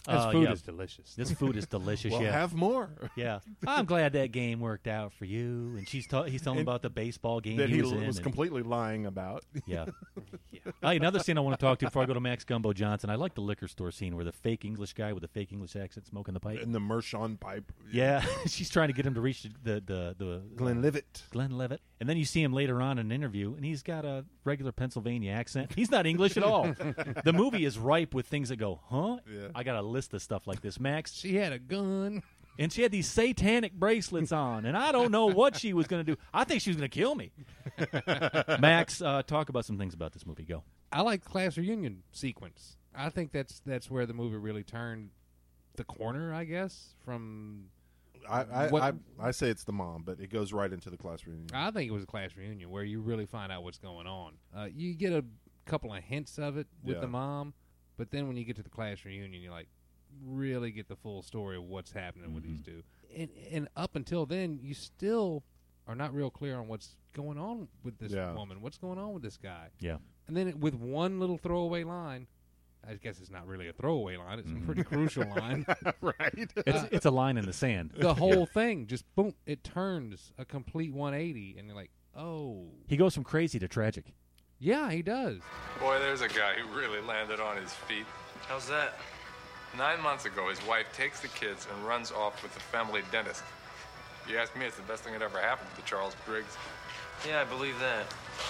This Uh, food yeah. is delicious. This food is delicious. Well, yeah, have more. Yeah, I'm glad that game worked out for you. And she's ta- he's telling And about the baseball game that he he was l- in. was and- completely lying about. Yeah. yeah. Hey, another scene I want to talk to before I go to Max Gumbo Johnson. I like the liquor store scene where the fake English guy with the fake English accent smoking the pipe. And the Mershon pipe. Yeah, she's trying to get him to reach the the the Glenlivet. Glenlivet, and then you see him later on in an interview, and he's got a regular Pennsylvania accent. He's not English at all. The movie is ripe with things that go, huh? Yeah. I got a list of stuff like this. Max, She had a gun. and she had these satanic bracelets on, and I don't know what she was going to do. I think she was going to kill me. Max, uh, talk about some things about this movie. Go. I like the class reunion sequence. I think that's that's where the movie really turned the corner, I guess, from I I, what- I I say it's the mom, but it goes right into the class reunion. I think it was a class reunion where you really find out what's going on. Uh, you get a couple of hints of it with Yeah. the mom, but then when you get to the class reunion, you like really get the full story of what's happening with these two. And, and up until then, you still are not real clear on what's going on with this Yeah. woman. What's going on with this guy? Yeah. And then it, with one little throwaway line, I guess it's not really a throwaway line. It's a pretty crucial line. Right. It's it's a line in the sand. The whole thing just boom, it turns a complete one eighty, and you're like, oh, He goes from crazy to tragic. yeah, he does. Boy, there's a guy who really landed on his feet. How's that? Nine months ago, his wife takes the kids and runs off with the family dentist. You ask me, it's the best thing that ever happened to Charles Briggs. Yeah, I believe that.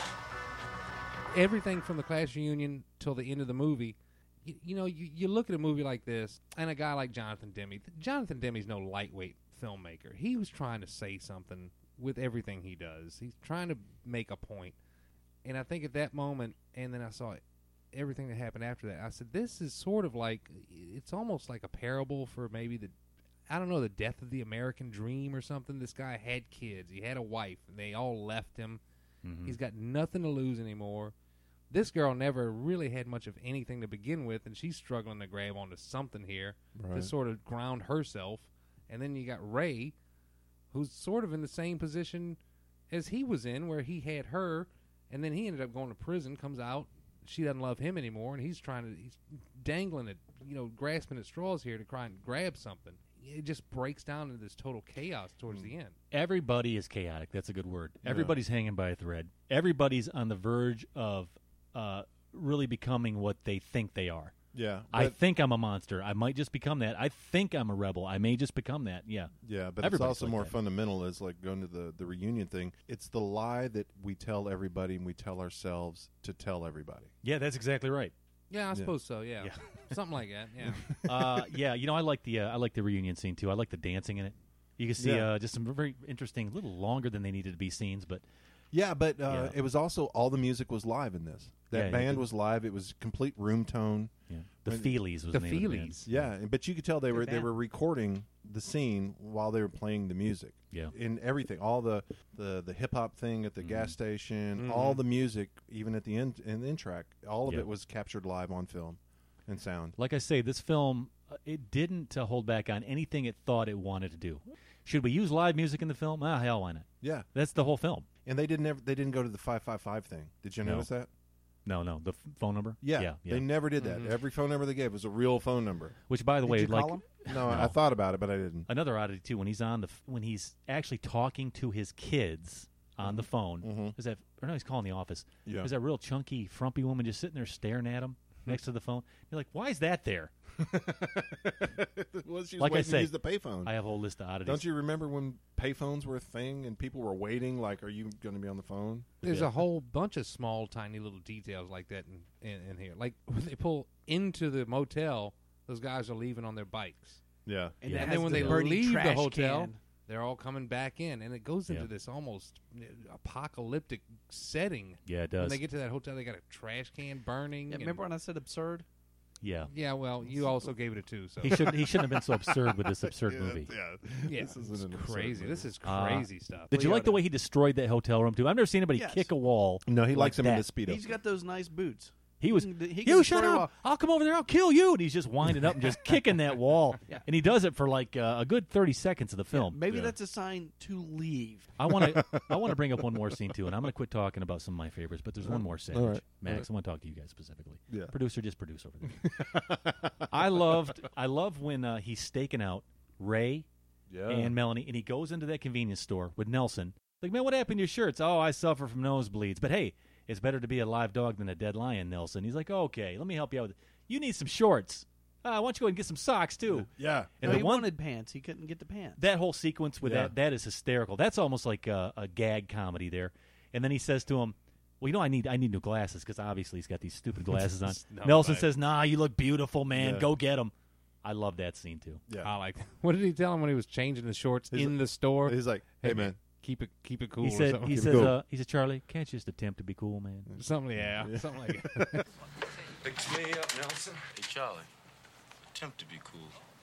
Everything from the class reunion till the end of the movie, you, you know, you, you look at a movie like this, and a guy like Jonathan Demme. Jonathan Demme's no lightweight filmmaker. He was trying to say something with everything he does. He's trying to make a point. And I think at that moment, and then I saw everything that happened after that, I said, this is sort of like, it's almost like a parable for maybe the, I don't know, the death of the American dream or something. This guy had kids. He had a wife, and they all left him. Mhm. He's got nothing to lose anymore. This girl never really had much of anything to begin with, and she's struggling to grab onto something here Right. to sort of ground herself. And then you got Ray, who's sort of in the same position as he was in, where he had her, and then he ended up going to prison, comes out, she doesn't love him anymore, and he's trying to, he's dangling at, you know, grasping at straws here to try and grab something. It just breaks down into this total chaos towards the end. Everybody is chaotic. That's a good word. Yeah. Everybody's hanging by a thread. Everybody's on the verge of uh, really becoming what they think they are. Yeah, I but- think I'm a monster. I might just become that. I think I'm a rebel. I may just become that. Yeah. Yeah, but Everybody's it's also like more that. fundamental as like going to the, the reunion thing. It's the lie that we tell everybody and we tell ourselves to tell everybody. Yeah, that's exactly right. Yeah, I Yeah. suppose so, yeah. Yeah. Something like that, yeah. uh, yeah, you know, I like the uh, I like the reunion scene too. I like the dancing in it. You can see Yeah. uh, just some very interesting, a little longer than they needed to be scenes, but Yeah, but uh, Yeah. it was also all the music was live in this. That Yeah, band yeah. was live. It was complete room tone. Yeah. The When- Feelies was The the name of the band. Feelies. Yeah, but you could tell they Good were they band. were recording the scene while they were playing the music. Yeah. In everything, all the the, the hip hop thing at the Mm-hmm. gas station, Mhm. all the music, even at the end in the end track, all of Yeah. it was captured live on film and sound. Like I say, this film uh, it didn't uh, hold back on anything it thought it wanted to do. Should we use live music in the film? Ah, hell, why not? Yeah, That's the whole film. and they didn't ever they didn't go to the five five five thing. Did you No. notice that? No, no, the f- phone number. Yeah, yeah, yeah. they never did that. Mhm. Every phone number they gave was a real phone number. Which, by the Did way, you like call 'em? No, I, I thought about it, but I didn't. another oddity too, when he's on the f- when he's actually talking to his kids on the phone, Mhm. is that or no, he's calling the office. Yeah. There's that real chunky, frumpy woman just sitting there staring at him next to the phone. You're like, why is that there? well, she was Like I waiting say, to use the payphone. I have a whole list of oddities. Don't you remember when payphones were a thing and people were waiting? Like, are you going to be on the phone? There's Yeah. a whole bunch of small, tiny little details like that in, in, in here. Like when they pull into the motel, those guys are leaving on their bikes. Yeah. And, Yeah. it And has then when the they burning leave the trash hotel, can. they're all coming back in, and it goes into Yeah. this almost uh, apocalyptic setting. Yeah, it When does. they get to that hotel, they got a trash can burning. Yeah, and- remember when I said absurd? yeah. Yeah, well, you also gave it a two. So He should he shouldn't have been so absurd with this absurd Yeah, movie. Yeah. yeah, This isn't it's an absurd crazy. movie. This is Uh, crazy stuff. Did you like the Leota. way he destroyed that hotel room too? I've never seen anybody Yes. kick a wall. No, he like likes them in that. the speedo. He's got those nice boots. He was, He can- he can you shut destroy a up! I'll come over there. I'll kill you. And he's just winding up and just kicking that wall. Yeah. And he does it for like uh, a good thirty seconds of the film. Maybe that's a sign to leave. I want to. I want to bring up one more scene too, and I'm going to quit talking about some of my favorites. But there's one more sandwich, All right. Max. All right. I want to talk to you guys specifically. Yeah. Producer, just produce over there. I loved. I love when uh, he's staking out Ray Yeah. and Melanie, and he goes into that convenience store with Nelson. Like, man, what happened to your shirts? Oh, I suffer from nosebleeds. But hey, it's better to be a live dog than a dead lion, Nelson. He's like, okay, let me help you out with it. You need some shorts. Uh, why don't you go ahead and get some socks too? Yeah. And No, the he one wanted pants. He couldn't get the pants. that whole sequence with Yeah. that that is hysterical. That's almost like a, a gag comedy there. And then he says to him, "Well, you know, I need I need new glasses because obviously he's got these stupid glasses on." No, Nelson right. says, "Nah, you look beautiful, man. Yeah. Go get them." I love that scene too. Yeah. I like. What did he tell him when he was changing the shorts He's in like- the store? He's like, hey, man. keep it keep it cool. he or said, something. "He Keep it says, cool. uh, he said, Charlie, can't you just attempt to be cool, man?" something, yeah, something like that. Fix me up, Nelson. Hey, Charlie. Attempt to be cool.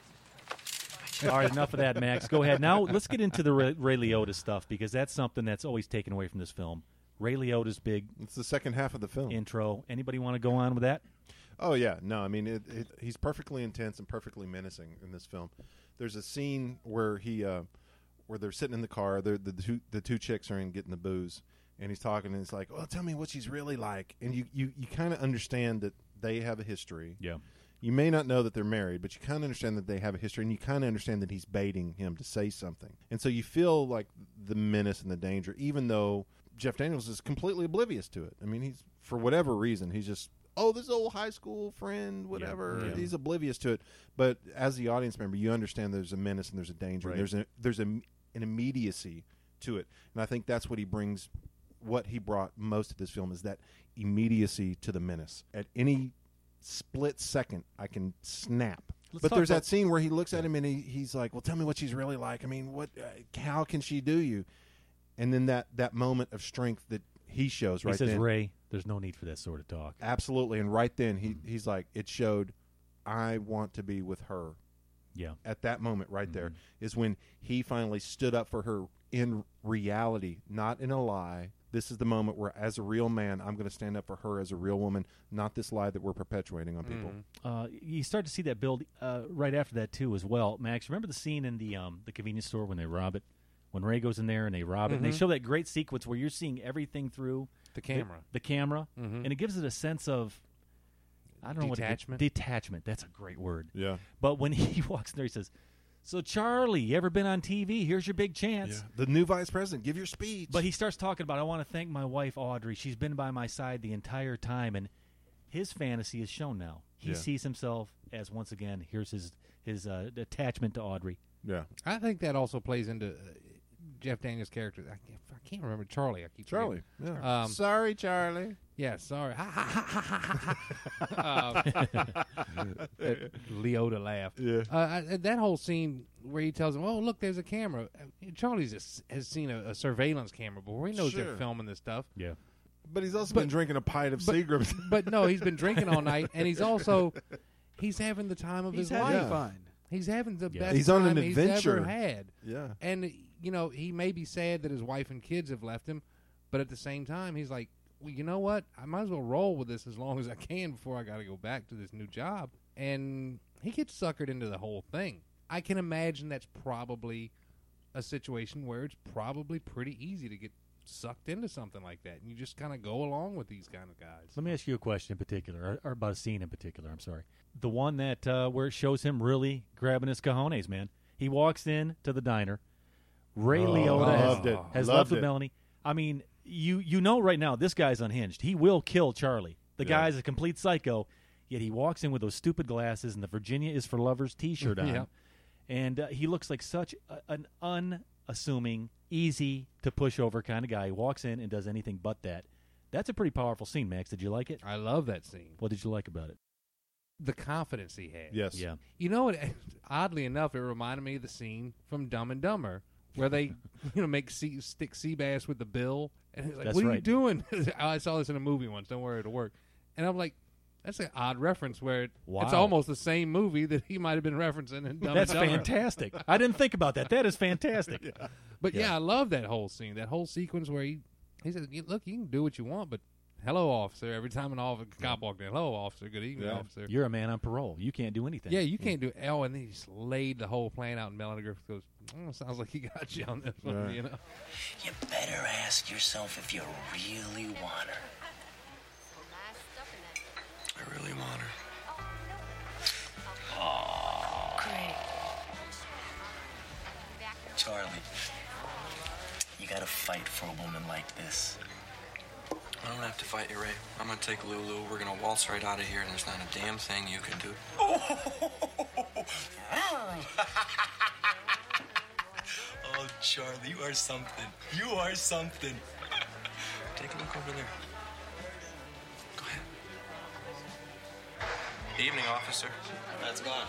All right, enough of that, Max. Go ahead. Now let's get into the Ray, Ray Liotta stuff because that's something that's always taken away from this film. Ray Liotta's big It's the second half of the film. intro. Anybody want to go on with that? Oh yeah, no, I mean it, it, he's perfectly intense and perfectly menacing in this film. There's a scene where he, uh, where they're sitting in the car. They're, the the two the two chicks are in getting the booze, and he's talking, and he's like, "Well, tell me what she's really like." And you you, you kind of understand that they have a history. Yeah. You may not know that they're married, but you kind of understand that they have a history, and you kind of understand that he's baiting him to say something. And so you feel like the menace and the danger, even though Jeff Daniels is completely oblivious to it. I mean, he's, for whatever reason, he's just, oh, this old high school friend, whatever. Yeah. He's oblivious to it. But as the audience member, you understand there's a menace and there's a danger. Right. And there's a there's a, an immediacy to it. And I think that's what he brings, what he brought most of this film is that immediacy to the menace. At any split second, I can snap. Let's but talk there's about- that scene where he looks at him and he, he's like, well, tell me what she's really like. I mean, what? Uh, how can she do you? And then that, that moment of strength that he shows He right says, then. "Ray, there's no need for that sort of talk." Absolutely. And right then, he he's like, it showed, I want to be with her. Yeah. At that moment right Mm-hmm. there is when he finally stood up for her in reality, not in a lie. This is the moment where, as a real man, I'm going to stand up for her as a real woman, not this lie that we're perpetuating on people. Uh, you start to see that build uh, right after that too, as well. Max, remember the scene in the um, the convenience store when they rob it, when Ray goes in there and they rob it, and they Mhm. show that great sequence where you're seeing everything through The camera. the, the camera, Mhm. and it gives it a sense of, I don't know Detachment? what it, detachment. That's a great word. Yeah. But when he walks in there, he says, "So Charlie, you ever been on T V? Here's your big chance." The new vice president, give your speech. But he starts talking about, "I want to thank my wife, Audrey. She's been by my side the entire time." And his fantasy is shown now. He Yeah. sees himself as, once again, here's his, his uh, attachment to Audrey. Yeah. I think that also plays into uh, Jeff Daniels' character. I can't, I can't remember Charlie. I keep Charlie. forgetting. Yeah. Um, Sorry, Charlie. Yeah, sorry. Ha, ha, ha, ha, ha, ha. um, that Leota laugh. Yeah. Uh, I- that whole scene where he tells him, "Oh, look, there's a camera." Uh, Charlie's just, has seen a, a surveillance camera before. He knows Sure. they're filming this stuff. Yeah. But he's also But- been drinking a pint of but- Seagrams. But no, he's been drinking all night, and he's also he's having the time of He's his having life. fun. He's having the Yeah. best He's on an time he's adventure. ever had. Yeah. And you know, he may be sad that his wife and kids have left him, but at the same time, he's like, well, you know what? I might as well roll with this as long as I can before I got to go back to this new job. And he gets suckered into the whole thing. I can imagine that's probably a situation where it's probably pretty easy to get sucked into something like that, and you just kind of go along with these kind of guys. Let me ask you a question in particular, or, or about a scene in particular. I'm sorry. The one that uh, where it shows him really grabbing his cojones, man. He walks in to the diner. Ray Oh, Liotta has, loved it. has Loved left with it. Melanie. I mean, you you know right now this guy's unhinged. He will kill Charlie. The Yeah. guy's a complete psycho. Yet he walks in with those stupid glasses and the Virginia is for Lovers T-shirt on, Yeah. and uh, he looks like such a, an unassuming, easy to push over kind of guy. He walks in and does anything but that. That's a pretty powerful scene, Max. Did you like it? I love that scene. What did you like about it? The confidence he had. Yes. Yeah. You know what? Oddly enough, it reminded me of the scene from Dumb and Dumber where they, you know, make sea, stick sea bass with the bill, and he's like, That's "What are you right. doing?" I saw this in a movie once. Don't worry, it'll work. And I'm like, that's an odd reference where it, it's Wow. almost the same movie that he might have been referencing in Dumb That's and Dumber. fantastic. I didn't think about that. That is fantastic. But yeah. Yeah. I love that whole scene, that whole sequence where he he says, "You- "Look, you can do what you want, but Hello, officer. Every time an officer, cop walked in, hello, officer. Good evening, Yeah. officer. You're a man on parole. You can't do anything. Yeah, you can't do Oh, and then he just laid the whole plan out, and Melanie Griffith goes, oh, sounds like he got you on this one, Right. you know? You better ask yourself if you really want her. I really want her. Oh. Great. Charlie, you gotta fight for a woman like this. I don't have to fight you, Ray. I'm gonna take Lulu. We're gonna waltz right out of here, and there's not a damn thing you can do. Oh, Charlie, you are something. You are something. Take a look over there. Go ahead. Evening, officer. That's gone.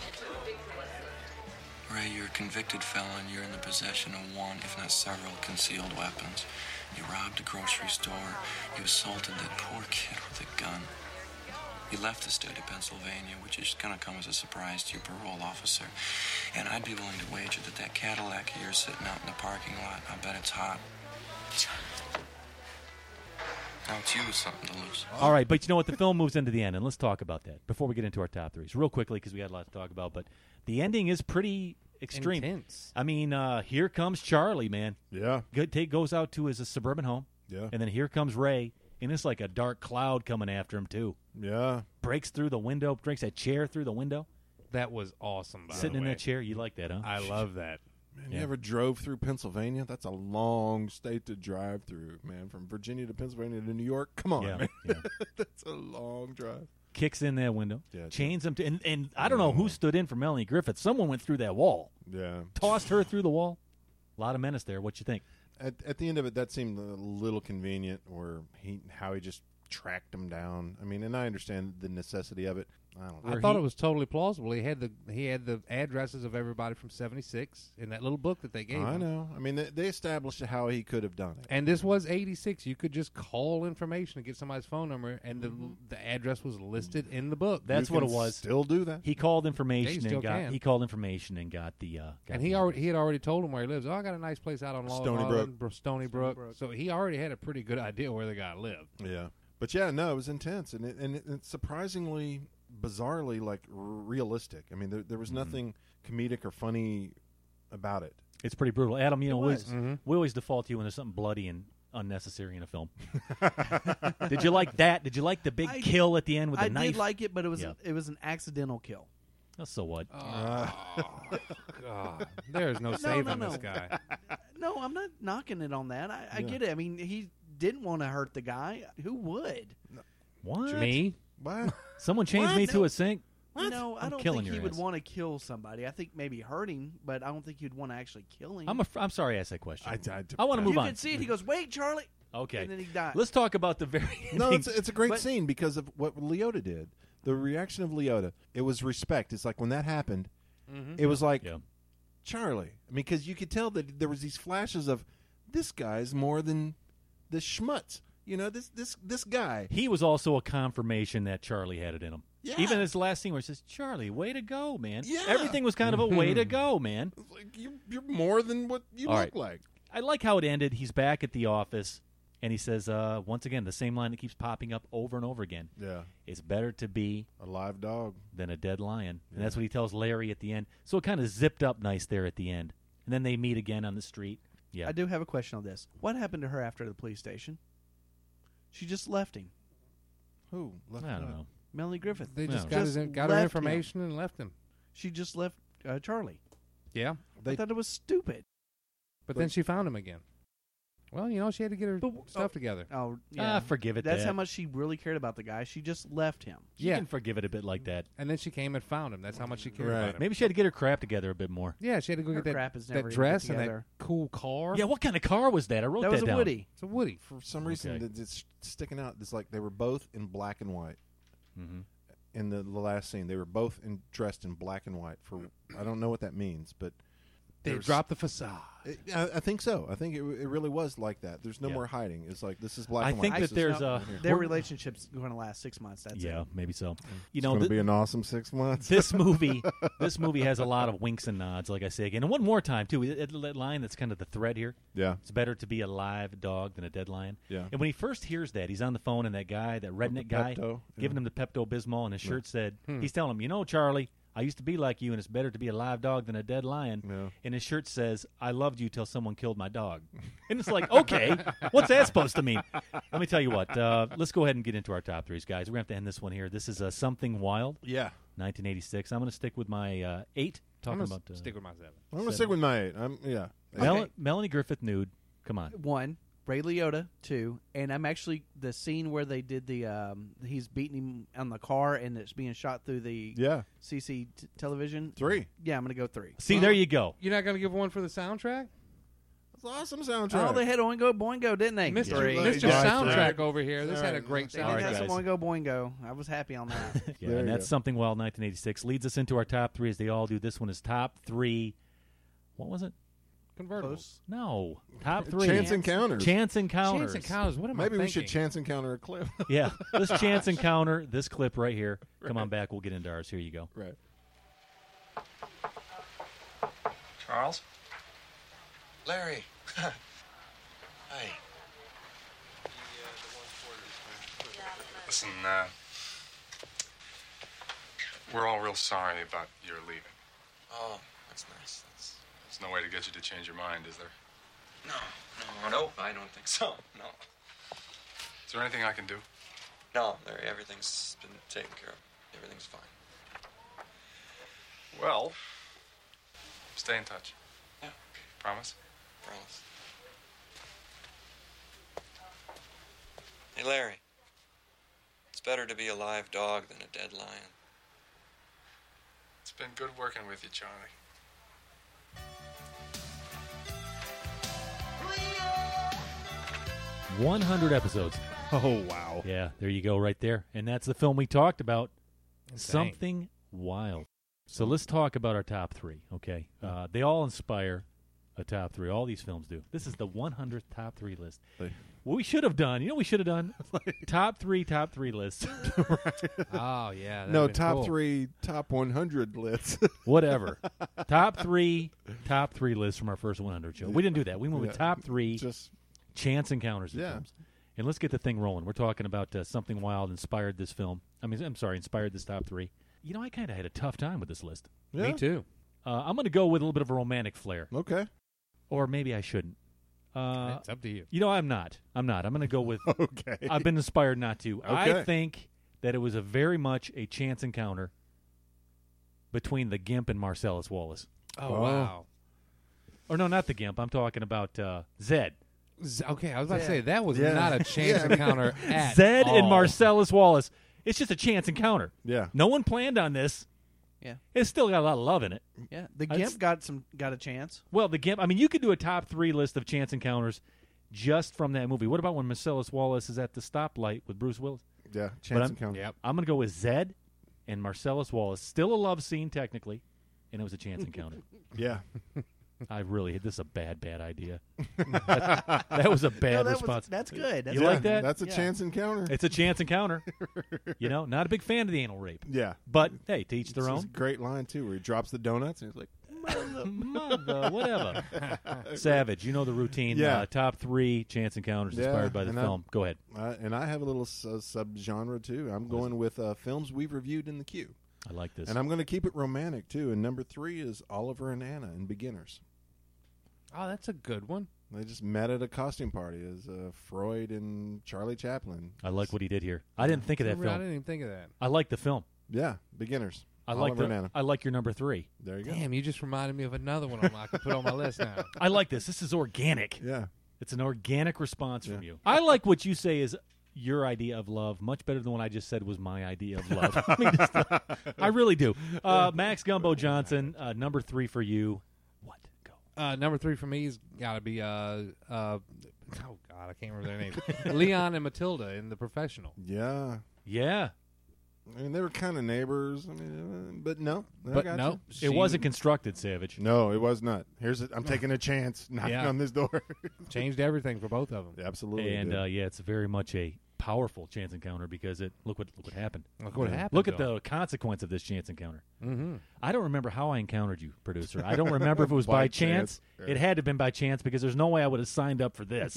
Ray, you're a convicted felon. You're in the possession of one, if not several, concealed weapons. You robbed a grocery store. You assaulted that poor kid with a gun. You left the state of Pennsylvania, which is going to come as a surprise to your parole officer. And I'd be willing to wager that that Cadillac of yours sitting out in the parking lot, I bet it's hot. Now it's you with something to lose. All right, but you know what? The film moves into the end, and let's talk about that before we get into our top threes. Real quickly, because we had a lot to talk about, but the ending is pretty extreme. Intense. I mean, uh, here comes Charlie, man. Yeah. Good take goes out to his uh, suburban home. Yeah. And then here comes Ray, and it's like a dark cloud coming after him, too. Yeah. Breaks through the window, breaks that chair through the window. That was awesome, by Sitting the in way. that chair. You like that, huh? I love that. Man, Yeah. you ever drove through Pennsylvania? That's a long state to drive through, man. From Virginia to Pennsylvania to New York. Come on, Yeah, man. yeah. That's a long drive. Kicks in that window, Yeah, chains him to, and, and I don't know who stood in for Melanie Griffith. Someone went through that wall, Yeah. tossed her through the wall. A lot of menace there. What you think? At, at the end of it, that seemed a little convenient, or he how he just tracked him down. I mean, and I understand the necessity of it. I don't know. I thought it was totally plausible. He had the he had the addresses of everybody from seventy-six in that little book that they gave I him. know. I mean, they, they established how he could have done it. And this was eighty-six. You could just call information and get somebody's phone number, and the the address was listed in the book. That's You what can it was. Still do that. He called Yeah, information you still and got can. he called information and got the. Uh, got And he the- already he had already told him where he lives. Oh, I got a nice place out on Long Stony Island, Brook. Bro- Stony Brook. So he already had a pretty good idea where the guy lived. Yeah, but yeah, no, it was intense, and it, and it, it's surprisingly, bizarrely, like r- realistic. I mean, there, there was Mm-hmm. nothing comedic or funny about it. It's pretty brutal. Adam, you It know, we was. always, Mhm. we always default to you when there's something bloody and unnecessary in a film. Did you like that? Did you like the big I- kill at the end with I the knife? did like it, but it was Yeah. it was an accidental kill. Oh, so what? God, there's no No, saving no, this no. guy. No, I'm not knocking it on that. I, I Yeah. get it. I mean, he didn't want to hurt the guy. Who would? What? Me? What? Someone chains What? me to No. a sink? No, I I'm don't killing think he your would ass. want to kill somebody. I think maybe hurt him, but I don't think he'd want to actually kill him. I'm a, I'm sorry I asked that question. I, I, I want to move you on. can see it. He goes, "Wait, Charlie." Okay. And then he died. Let's talk about the very No, ending. it's, it's a great But- scene because of what Leota did. The reaction of Leota, it was respect. It's like when that happened, Mhm. it was like, Yeah. Charlie. I mean, because you could tell that there was these flashes of, this guy's more than the schmutz. You know, this this this guy. He was also a confirmation that Charlie had it in him. Yeah. Even his last scene where he says, Charlie, way to go, man. Yeah. Everything was kind of a way to go, man. It's like, you, you're more than what you All look right. like. I like how it ended. He's back at the office, and he says, uh, once again, the same line that keeps popping up over and over again. Yeah. It's better to be A live dog. than a dead lion. Yeah. And that's what he tells Larry at the end. So it kind of zipped up nice there at the end. And then they meet again on the street. Yeah. I do have a question on this. What happened to her after the police station? She just left him. Who? Left I don't him out? know. Melanie Griffith. They just No. got, Just his, got her left information and left him. She just left uh, Charlie. Yeah. I They- thought it was stupid. But, then she found him again. Well, you know, she had to get her But- stuff oh, together. Oh, Ah, yeah. forgive it, That's Dad. how much she really cared about the guy. She just left him. You Yeah. can forgive it a bit like that. And then she came and found him. That's how much she cared Right. about him. Maybe she had to get her crap together a bit more. Yeah, she had to go Her get that, crap is that never even dress put and that together. cool car. Yeah, what kind of car was that? I wrote That that, was a down. Woody. It's a Woody. For some reason, Okay. it's it's sticking out. It's like they were both in black and white. Mm-hmm. In the, the last scene, they were both in, dressed in black and white. For I don't know what that means, but They there's- dropped the facade. It, I, I think so. I think it, it really was like that. There's no Yeah. more hiding. It's like this is black I and think white. that This is there's not a- here. Their relationship's going to last six months. That's yeah, it. maybe so. You It's know, going to th- be an awesome six months. this movie, this movie has a lot of winks and nods, like I say again. And one more time too, it- it- that line that's kind of the thread here. Yeah. It's better to be a live dog than a dead lion. Yeah. And when he first hears that, he's on the phone, and that guy, that redneck guy, Pepto, giving yeah. him the Pepto Bismol, and his Yeah. shirt said, Hmm. he's telling him, you know, Charlie, I used to be like you, and it's better to be a live dog than a dead lion. Yeah. And his shirt says, I loved you till someone killed my dog. And it's like, okay, what's that supposed to mean? Let me tell you what. Uh, let's go ahead and get into our top threes, guys. We're going to have to end this one here. This is uh, Something Wild. Yeah. nineteen eighty-six. I'm going to stick with my uh, eight. Talking I'm gonna about uh, stick with my seven. I'm going to stick with my eight. I'm, yeah. Mel- Okay. Melanie Griffith nude. Come on. One, Ray Liotta. Two, and I'm actually the scene where they did the um, he's beating him on the car and it's being shot through the Yeah. C C t- television. Three. Yeah, I'm gonna go three. See, there you go. You're not going to give one for the soundtrack? It's an awesome soundtrack. Oh, they had Oingo Boingo, didn't they? Mister Three. Mister Yeah. Soundtrack All over here. This All had a right. great They did All right, have soundtrack. some guys. Oingo Boingo. I was happy on that. Yeah, There and you that's go. Something Wild nineteen eighty-six. Leads us into our top three as they all do. This one is top three. What was it? Convertibles. No. Top three. Chance Encounters. Chance Encounters. Chance Encounters. What am Maybe I we thinking? should chance encounter a clip. Yeah. Let's chance encounter this clip right here. Come on back. We'll get into ours. Here you go. Right. Charles? Larry. Hi. Listen, uh, we're all real sorry about your leaving. Oh, that's nice. That's... There's no way to get you to change your mind, is there? No, no, no, I don't think so. No. Is there anything I can do? No, Larry, everything's been taken care of. Everything's fine. Well, stay in touch. Yeah. Promise? Promise. Hey, Larry. It's better to be a live dog than a dead lion. It's been good working with you, Charlie. one hundred episodes. Oh, wow. Yeah, there you go right there. And that's the film we talked about. Insane. Something Wild. So let's talk about our top three, okay? Uh, they all inspire a top three. All these films do. This is the one hundredth top three list. What we should have done, you know what we should have done? top three, top three lists. Oh, yeah. that'd No, been top cool. three, top one hundred lists. Whatever. Top three, top three lists from our first one hundred show. We didn't do that. We went with Yeah. top three Just chance encounters of Yeah. films. And let's get the thing rolling. We're talking about uh, Something Wild inspired this film. I mean, I'm sorry, inspired this top three. You know, I kind of had a tough time with this list. Yeah. Me too. Uh, I'm going to go with a little bit of a romantic flair. Okay. Or maybe I shouldn't. Uh, It's up to you. You know, I'm not. I'm not. I'm going to go with. Okay. I've been inspired not to. I Okay. think that it was a very much a chance encounter between the Gimp and Marcellus Wallace. Oh, wow. Or no, not the Gimp. I'm talking about uh, Zed. Z- Okay, I was about to Yeah. say, that was Yeah. not a chance Yeah. encounter at Zed and all. Marcellus Wallace. It's just a chance encounter. Yeah. No one planned on this. Yeah. It's still got a lot of love in it. Yeah, the It's- Gimp got some got a chance. Well, the Gimp. I mean, you could do a top three list of chance encounters just from that movie. What about when Marcellus Wallace is at the stoplight with Bruce Willis? Yeah. But Chance I'm, encounter. Yep. I'm going to go with Zed and Marcellus Wallace. Still a love scene, technically, and it was a chance encounter. Yeah. I really, this is a bad, bad idea. that, that was a bad No, that was- response. that's good. That's you Yeah, like that? That's a Yeah. chance encounter. It's a chance encounter. You know, not a big fan of the anal rape. Yeah. But, hey, to each their This own. is a great line, too, where he drops the donuts and he's like, Mother, mother, whatever. Savage, you know the routine. Yeah. Uh, top three chance encounters Yeah, inspired by the and I- film. Go ahead. uh, and I have a little s- uh, subgenre, too. I'm going with uh, films we've reviewed in the queue. I like this. And I'm going to keep it romantic, too. And number three is Oliver and Anna in Beginners. Oh, that's a good one. They just met at a costume party as uh, Freud and Charlie Chaplin. I like what he did here. I didn't think of that I film. didn't even think of that. I like the film. Yeah, Beginners. I like Oliver the, and Anna. I like your number three. There you go. Damn, you just reminded me of another one I can put on my list now. I like this. This is organic. Yeah. It's an organic response from Yeah. you. I like what you say is your idea of love much better than what I just said was my idea of love. I, mean, just, uh, I really do. Uh, Max Gumbo Johnson, uh, number three for you. What? Go. Uh, number three for me has got to be, uh, uh, oh, God, I can't remember their name. Leon and Matilda in The Professional. Yeah. Yeah. I mean, they were kind of neighbors. I mean, uh, but no, I But got no, you. she- It wasn't constructed, Savage. No, it was not. Here's it. I'm taking a chance knocking Yeah. on this door. Changed everything for both of them. Absolutely. And did. uh, yeah, it's very much a powerful chance encounter because it look what look what happened. Look what Yeah. happened, Look at though. the consequence of this chance encounter. Mhm. I don't remember how I encountered you, producer. I don't remember if it was by, By chance. chance. It had to have been by chance because there's no way I would have signed up for this.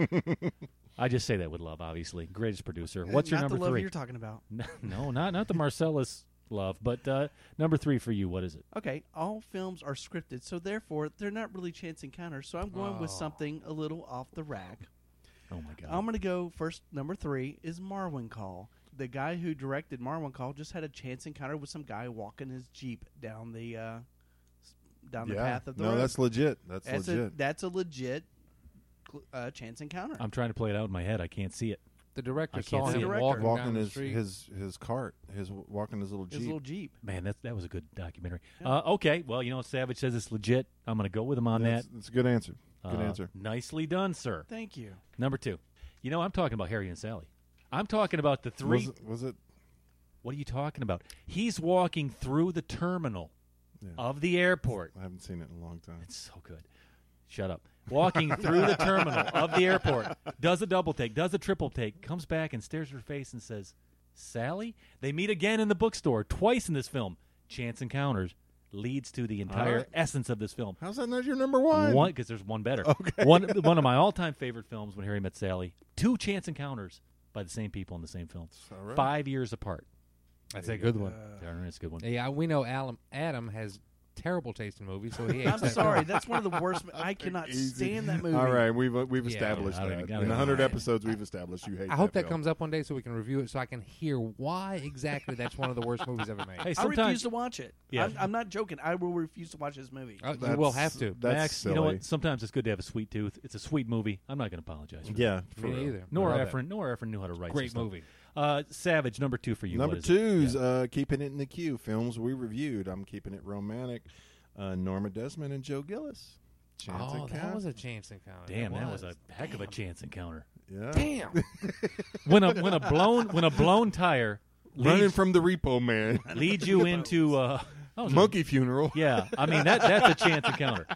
I just say that with love, obviously. Greatest producer. What's your Not number the love three? you're talking about. No, not not the Marcellus love, but uh, number three for you. What is it? Okay, all films are scripted, so therefore they're not really chance encounters. So I'm going with Oh. something a little off the rack. Oh my God! I'm going to go first. Number three is Marwin Call. The guy who directed Marwin Call just had a chance encounter with some guy walking his Jeep down the uh, s- down the Yeah. path of the No, road. that's legit. That's A, legit. that's a legit cl- uh, chance encounter. I'm trying to play it out in my head. I can't see it. The director I saw can't see him it. walking down walking the his, street. his his cart, his walking his little jeep. His little Jeep. Man, that that was a good documentary. Uh, okay, well, you know, Savage says it's legit. I'm going to go with him on Yeah, that. It's, it's a good answer. Good Uh, answer. Nicely done, sir. Thank you. Number two. You know, I'm talking about Harry and Sally. I'm talking about the three. Was it, was it? What are you talking about? He's walking through the terminal Yeah. of the airport. I haven't seen it in a long time. It's so good. Shut up. Walking through the terminal of the airport, does a double take, does a triple take, comes back and stares at her face and says, Sally? They meet again in the bookstore, twice in this film. Chance encounters leads to the entire right. essence of this film. How's that not your number one? One, because there's one better. Okay. One, one of my all-time favorite films, When Harry Met Sally. Two chance encounters by the same people in the same film. All right. Five years apart. That's a good one. Darn, it's a good one. Yeah, we know Adam, Adam has terrible taste in movies, so he hates I'm that sorry. film. That's one of the worst. I cannot Easy. stand that movie. All right, we've uh, we've Yeah, established I don't that. even- I don't In even- a hundred episodes, we've established you hate. I hope that film. comes up one day so we can review it, so I can hear why exactly that's one of the worst movies ever made. Hey, I sometimes, refuse to watch it. Yeah. I'm, I'm not joking. I will refuse to watch this movie. Oh, you That's- will have to. That's Max, silly. you know what? Sometimes it's good to have a sweet tooth. It's a sweet movie. I'm not going to apologize for that. Yeah, for Me real. either. Nor I love Efren, nor Efren knew how to write Great some stuff. movie. Uh, Savage, number two for you. Number What is two it? is Yeah. uh, keeping it in the queue. Films we reviewed. I'm keeping it romantic. Uh, Norma Desmond and Joe Gillis. Chance Oh, that encounter. was a chance encounter. Damn, that was. was a heck of a chance encounter. Yeah. Damn. When a when a blown when a blown tire Running leads, from the Repo Man. leads you into uh, that was a- Monkey funeral. yeah, I mean that that's a chance encounter.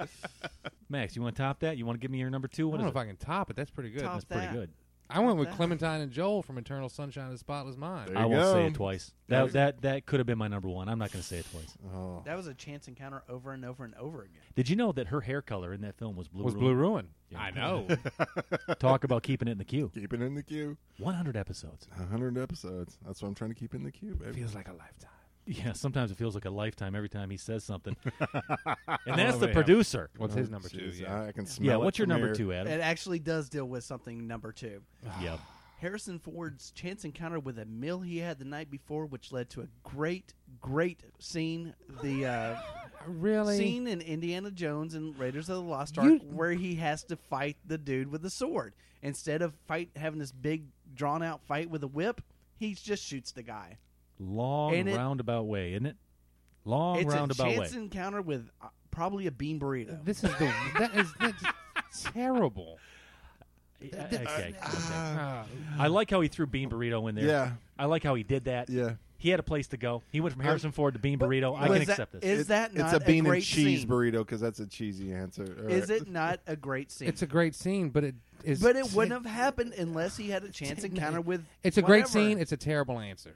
Max, you want to top that? You want to give me your number two? I What don't know is if I can top it. That's pretty good. Top That's pretty that. good. I went with that. Clementine and Joel from Eternal Sunshine of the Spotless Mind. There I you won't go. say it twice. Yeah. That that that could have been my number one. I'm not going to say it twice. Oh. That was a chance encounter over and over and over again. Did you know that her hair color in that film was blue? was Ruin? Blue Ruin. Yeah. I know. Talk about keeping it in the queue. Keeping it in the queue. one hundred episodes. A hundred episodes. That's what I'm trying to keep in the queue, baby. Feels like a lifetime. Yeah, sometimes it feels like a lifetime every time he says something. and Oh, that's the yeah. producer. What's Oh, his number two? jeez, Yeah. I, I can smell Yeah, it what's your from number here. two, Adam? It actually does deal with something number two. yeah. Harrison Ford's chance encounter with a meal he had the night before, which led to a great, great scene. The uh, Really? scene in Indiana Jones and Raiders of the Lost You- Ark where he has to fight the dude with the sword. Instead of fight having this big, drawn-out fight with a whip, he just shoots the guy. Long And it- roundabout way, isn't it? Long it's a roundabout way. chance encounter with uh, probably a bean burrito. This is the that is that's terrible. Yeah, okay, okay. Ah. I like how he threw Bean Burrito in there. Yeah. I like how he did that. Yeah. He had a place to go. He went from Harrison Ford to Bean but- Burrito. I but can is that- accept this. is It- that not it's a bean great and cheese scene? burrito because that's a cheesy answer. All Is right. it not a great scene? It's a great scene, but it is. but it wouldn't have happened unless he had a chance encounter with. It's a great whatever. scene. It's a terrible answer.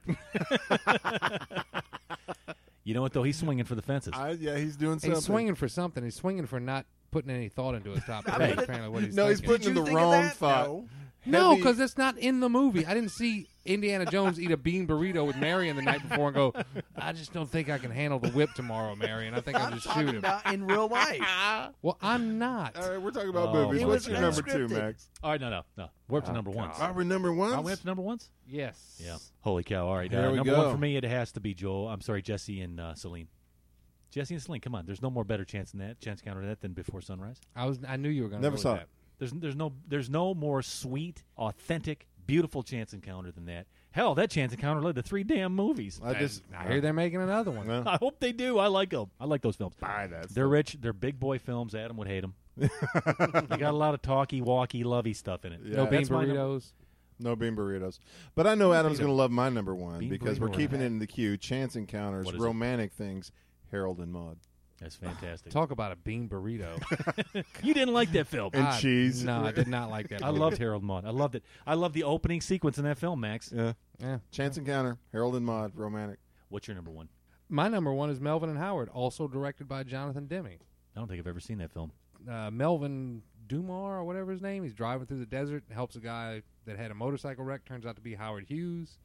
You know what, though? He's swinging for the fences. I, yeah, he's doing something. He's swinging for something. He's swinging for not putting any thought into his top I three. mean, Apparently, what he's no, he's thinking. putting in Did the you think of wrong that? thought. No. No, Heavy- because that's not in the movie. I didn't see Indiana Jones eat a bean burrito with Marion the night before and go, I just don't think I can handle the whip tomorrow, Marion. I think I'll I'm just shoot talking him. about in real life. Well, I'm not. All right, we're talking about Oh, movies. my What's God. your number two, Unscripted. Max? All right, no, no, no. We're up to Oh, number one. God. Are we number one? Are we up to number ones? Yes. Yeah. Holy cow. All right. Here Uh, we number go. one for me, it has to be Joel. I'm sorry, Jesse and uh, Celine. Jesse and Celine, come on. There's no more better chance than that, chance counter than that than Before Sunrise. I was. I knew you were going to Never go saw with it. There's there's no there's no more sweet, authentic, beautiful chance encounter than that. Hell, that chance encounter led to three damn movies. I just. I hear they're making another one. Well, I hope they do. I like them. I like those films. buy that. They're stuff. rich. They're big boy films. Adam would hate them. They got a lot of talky, walky, lovey stuff in it. Yeah. No bean That's my number- burritos. No bean burritos. But I know Bean Adam's burrito. going to love my number one Bean because we're burrito. keeping it in the queue. Chance Encounters, What is it? romantic things, Harold and Maude. That's fantastic. Talk about a bean burrito. You didn't like that film. And I- cheese. No, I did not like that. I movie. loved Harold Maude. I loved it. I loved the opening sequence in that film, Max. Yeah. Yeah. Chance Encounter, Harold and Maude, romantic. What's your number one? My number one is Melvin and Howard, also directed by Jonathan Demme. I don't think I've ever seen that film. Uh, Melvin Dumar or whatever his name. He's driving through the desert, helps a guy that had a motorcycle wreck. Turns out to be Howard Hughes,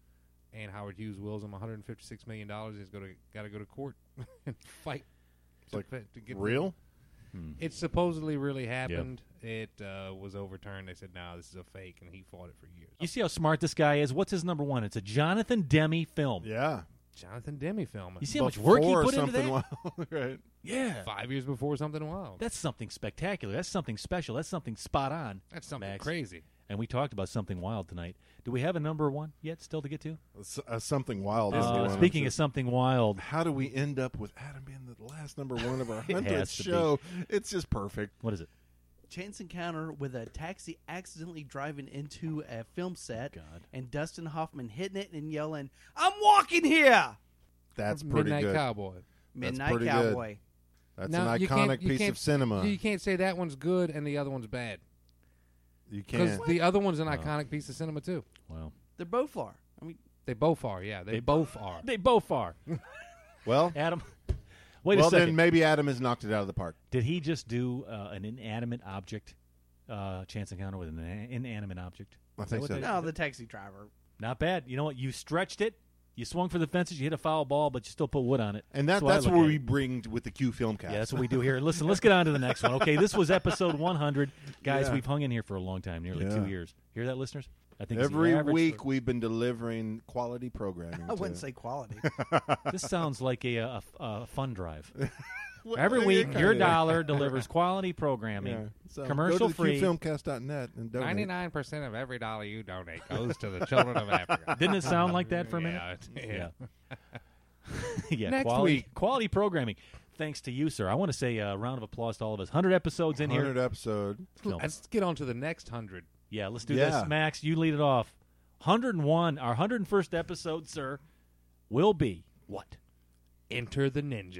and Howard Hughes wills him one hundred fifty-six million dollars. He's got to got to go to court and fight. It's like to, to get real? Hmm. It supposedly really happened. It uh, was overturned. They said, "No, this is a fake," and he fought it for years. You see how smart this guy is? What's his number one? It's a Jonathan Demme film. Yeah. Jonathan Demme film. You see how much work he Before put into Something that? Wild, right? Yeah. Five years before Something Wild. That's something spectacular. That's something special. That's something spot on. That's something Max. crazy. And we talked about something wild tonight. Do we have a number one yet still to get to? S- uh, something Wild. is the Uh, one. speaking of something wild, How do we end up with Adam being the last number one of our It hundredth has to be. show? It's just perfect. what is it? Chance encounter with a taxi accidentally driving into a film set, God. and Dustin Hoffman hitting it and yelling, "I'm walking here!" That's pretty Midnight good. Cowboy. Midnight pretty good. Cowboy. That's Now, an you can't- iconic you piece can't- of cinema. You can't say that one's good and the other one's bad. You Because can't. the other one's an iconic piece of cinema, too. Well, They're both are. I mean, They both are, yeah. They, They- both are. they both are. Well, Adam, wait well a second. then maybe Adam has knocked it out of the park. Did he just do uh, an inanimate object? Uh, chance encounter with an ina- inanimate object? I Is that think what so. they- no, the taxi driver. Not bad. You know what? You stretched it. You swung for the fences. You hit a foul ball, but you still put wood on it. And that, what I that's look what at we it. bring to, with the Q Filmcast. Yeah, that's what we do here. Listen, let's get on to the next one. Okay, this was episode one hundred. Guys, Yeah. we've hung in here for a long time, nearly Yeah. two years. Hear that, listeners? I think it's the Every average week for- we've been delivering quality programming. I wouldn't to- say quality. This sounds like a, a, a fun drive. Well, Every yeah, week, kinda. your dollar delivers quality programming, Yeah. So commercial go to free. the Q filmcast dot net and donate. ninety-nine percent of every dollar you donate goes to the children of Africa. Didn't it sound like that for a minute? Yeah. it- yeah. yeah, Next quality, week. quality programming. Thanks to you, sir. I want to say a round of applause to all of us. one hundred episodes in one hundred here. episode. No. Let's get on to the next hundred. Yeah, let's do Yeah. this. Max, you lead it off. one hundred one, our one hundred first episode, sir, will be what? Enter the Ninja.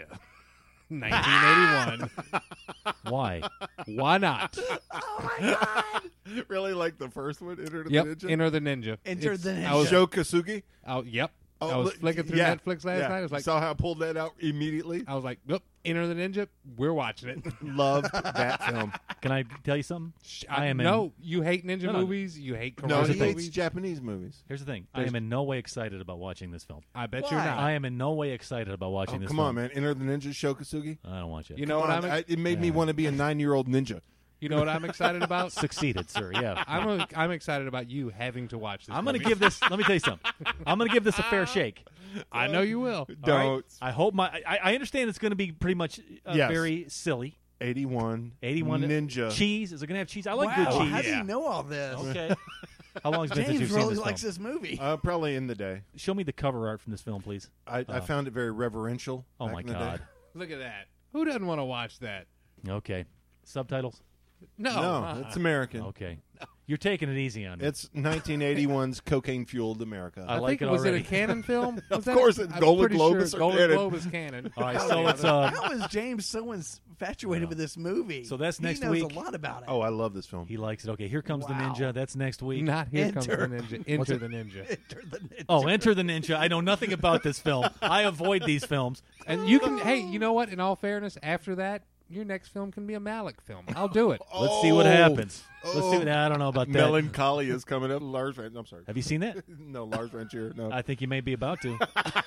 nineteen eighty-one. Why? Why not? Oh my God! Really like the first one, Enter the Yep. Ninja? Enter the Ninja. Enter It's- the Ninja. I was, Joe Kasugi? oh, yep. Oh, I was look, flicking through yeah, Netflix last yeah. night. I was like, Saw how I pulled that out immediately. I was like, yep. Enter the Ninja. We're watching it. Loved that film. Can I tell you something? I am in, no. You hate ninja No, no. movies. You hate No, commercial he thing. hates movies. Japanese movies. Here's the thing. I There's- am in no way excited about watching this film. I bet Why? you're not. I am in no way excited about watching Oh, this come film. on, man. Enter the Ninja, Sho Kasugi. I don't watch it. You know Come what on, I'm? I, it made me Yeah. want to be a nine-year-old ninja. You know what I'm excited about? Succeeded, sir. Yeah. I'm a, I'm excited about you having to watch this. I'm going to movie. give this. Let me tell you something. I'm going to give this a fair shake. I know you will. All right? Don't. I hope my. I, I understand it's going to be pretty much uh, Yes. very silly. eighty-one. eighty-one Ninja. cheese. Is it going to have cheese? I like wow, good cheese. how do you know all this? Okay. How long has it been since James you've seen really this likes film? this movie. Uh, probably in the day. Show me the cover art from this film, please. I, I Oh. found it very reverential. Oh back my in the day. God. Look at that. Who doesn't want to watch that? Okay. Subtitles. No. No, uh-uh. it's American. Okay. You're taking it easy on me. It's nineteen eighty-one's cocaine-fueled America. I I like think it was already. it a canon film? Was Of that course a, it's I'm Golden pretty Globus Sure are Golden canon. Globe is canon. All right, so it's uh. How is James so infatuated No. with this movie? So that's next he knows week. a lot about it. Oh, I love this film. He likes it. Okay, here comes the Wow. ninja. That's next week. Not here comes the Enter. ninja. What's Enter it? the ninja. Enter the Ninja. Oh, Enter the Ninja. I know nothing about this film. I avoid these films. And you can. Hey, you know what? In all fairness, after that, your next film can be a Malik film. I'll do it. Let's see what Oh. happens. Let's see what. Oh. I don't know about that. Melancholy is coming up. Lars Ran- I'm sorry. Have you seen that? No, Lars Rancher. No. I think you may be about to.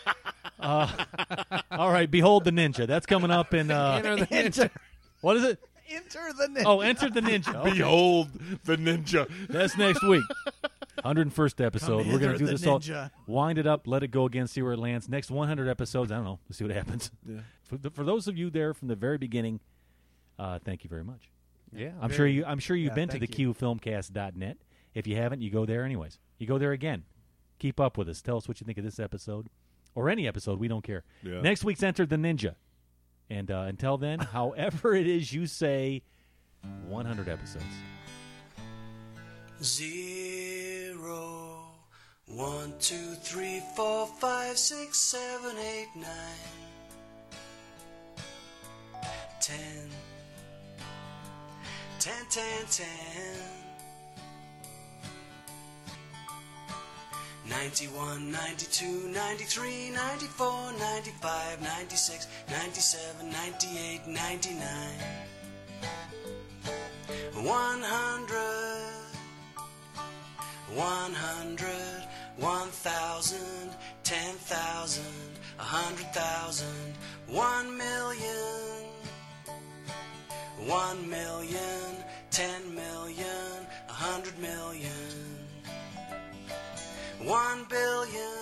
Uh, all right, Behold the Ninja. That's coming up in. Uh, Enter the ninja. what is it? Enter the Ninja. Oh, Enter the Ninja. Okay. Behold the ninja. That's next week. one hundred first episode. Come We're going hither, to do the this all. ninja. Wind it up, let it go again, see where it lands. Next one hundred episodes, I don't know. Let's see what happens. Yeah. For, the, for those of you there from the very beginning, uh, thank you very much. Yeah. I'm sure you. I'm sure you've Yeah, been to the thank Q filmcast dot net. If you haven't, you go there anyways. You go there again. Keep up with us. Tell us what you think of this episode or any episode. We don't care. Yeah. Next week's Enter the Ninja. And uh, until then, however it is you say, one hundred episodes. Zero, one, two, three, four, five, six, seven, eight, nine, ten, ten, ten, ten, ninety-one, ninety-two, ninety-three, ninety-four, ninety-five, ninety-six, ninety-seven, ninety-eight, ninety-nine, one hundred. One hundred, one thousand, ten thousand, a hundred thousand, one million, one million, ten million, a hundred million, one billion.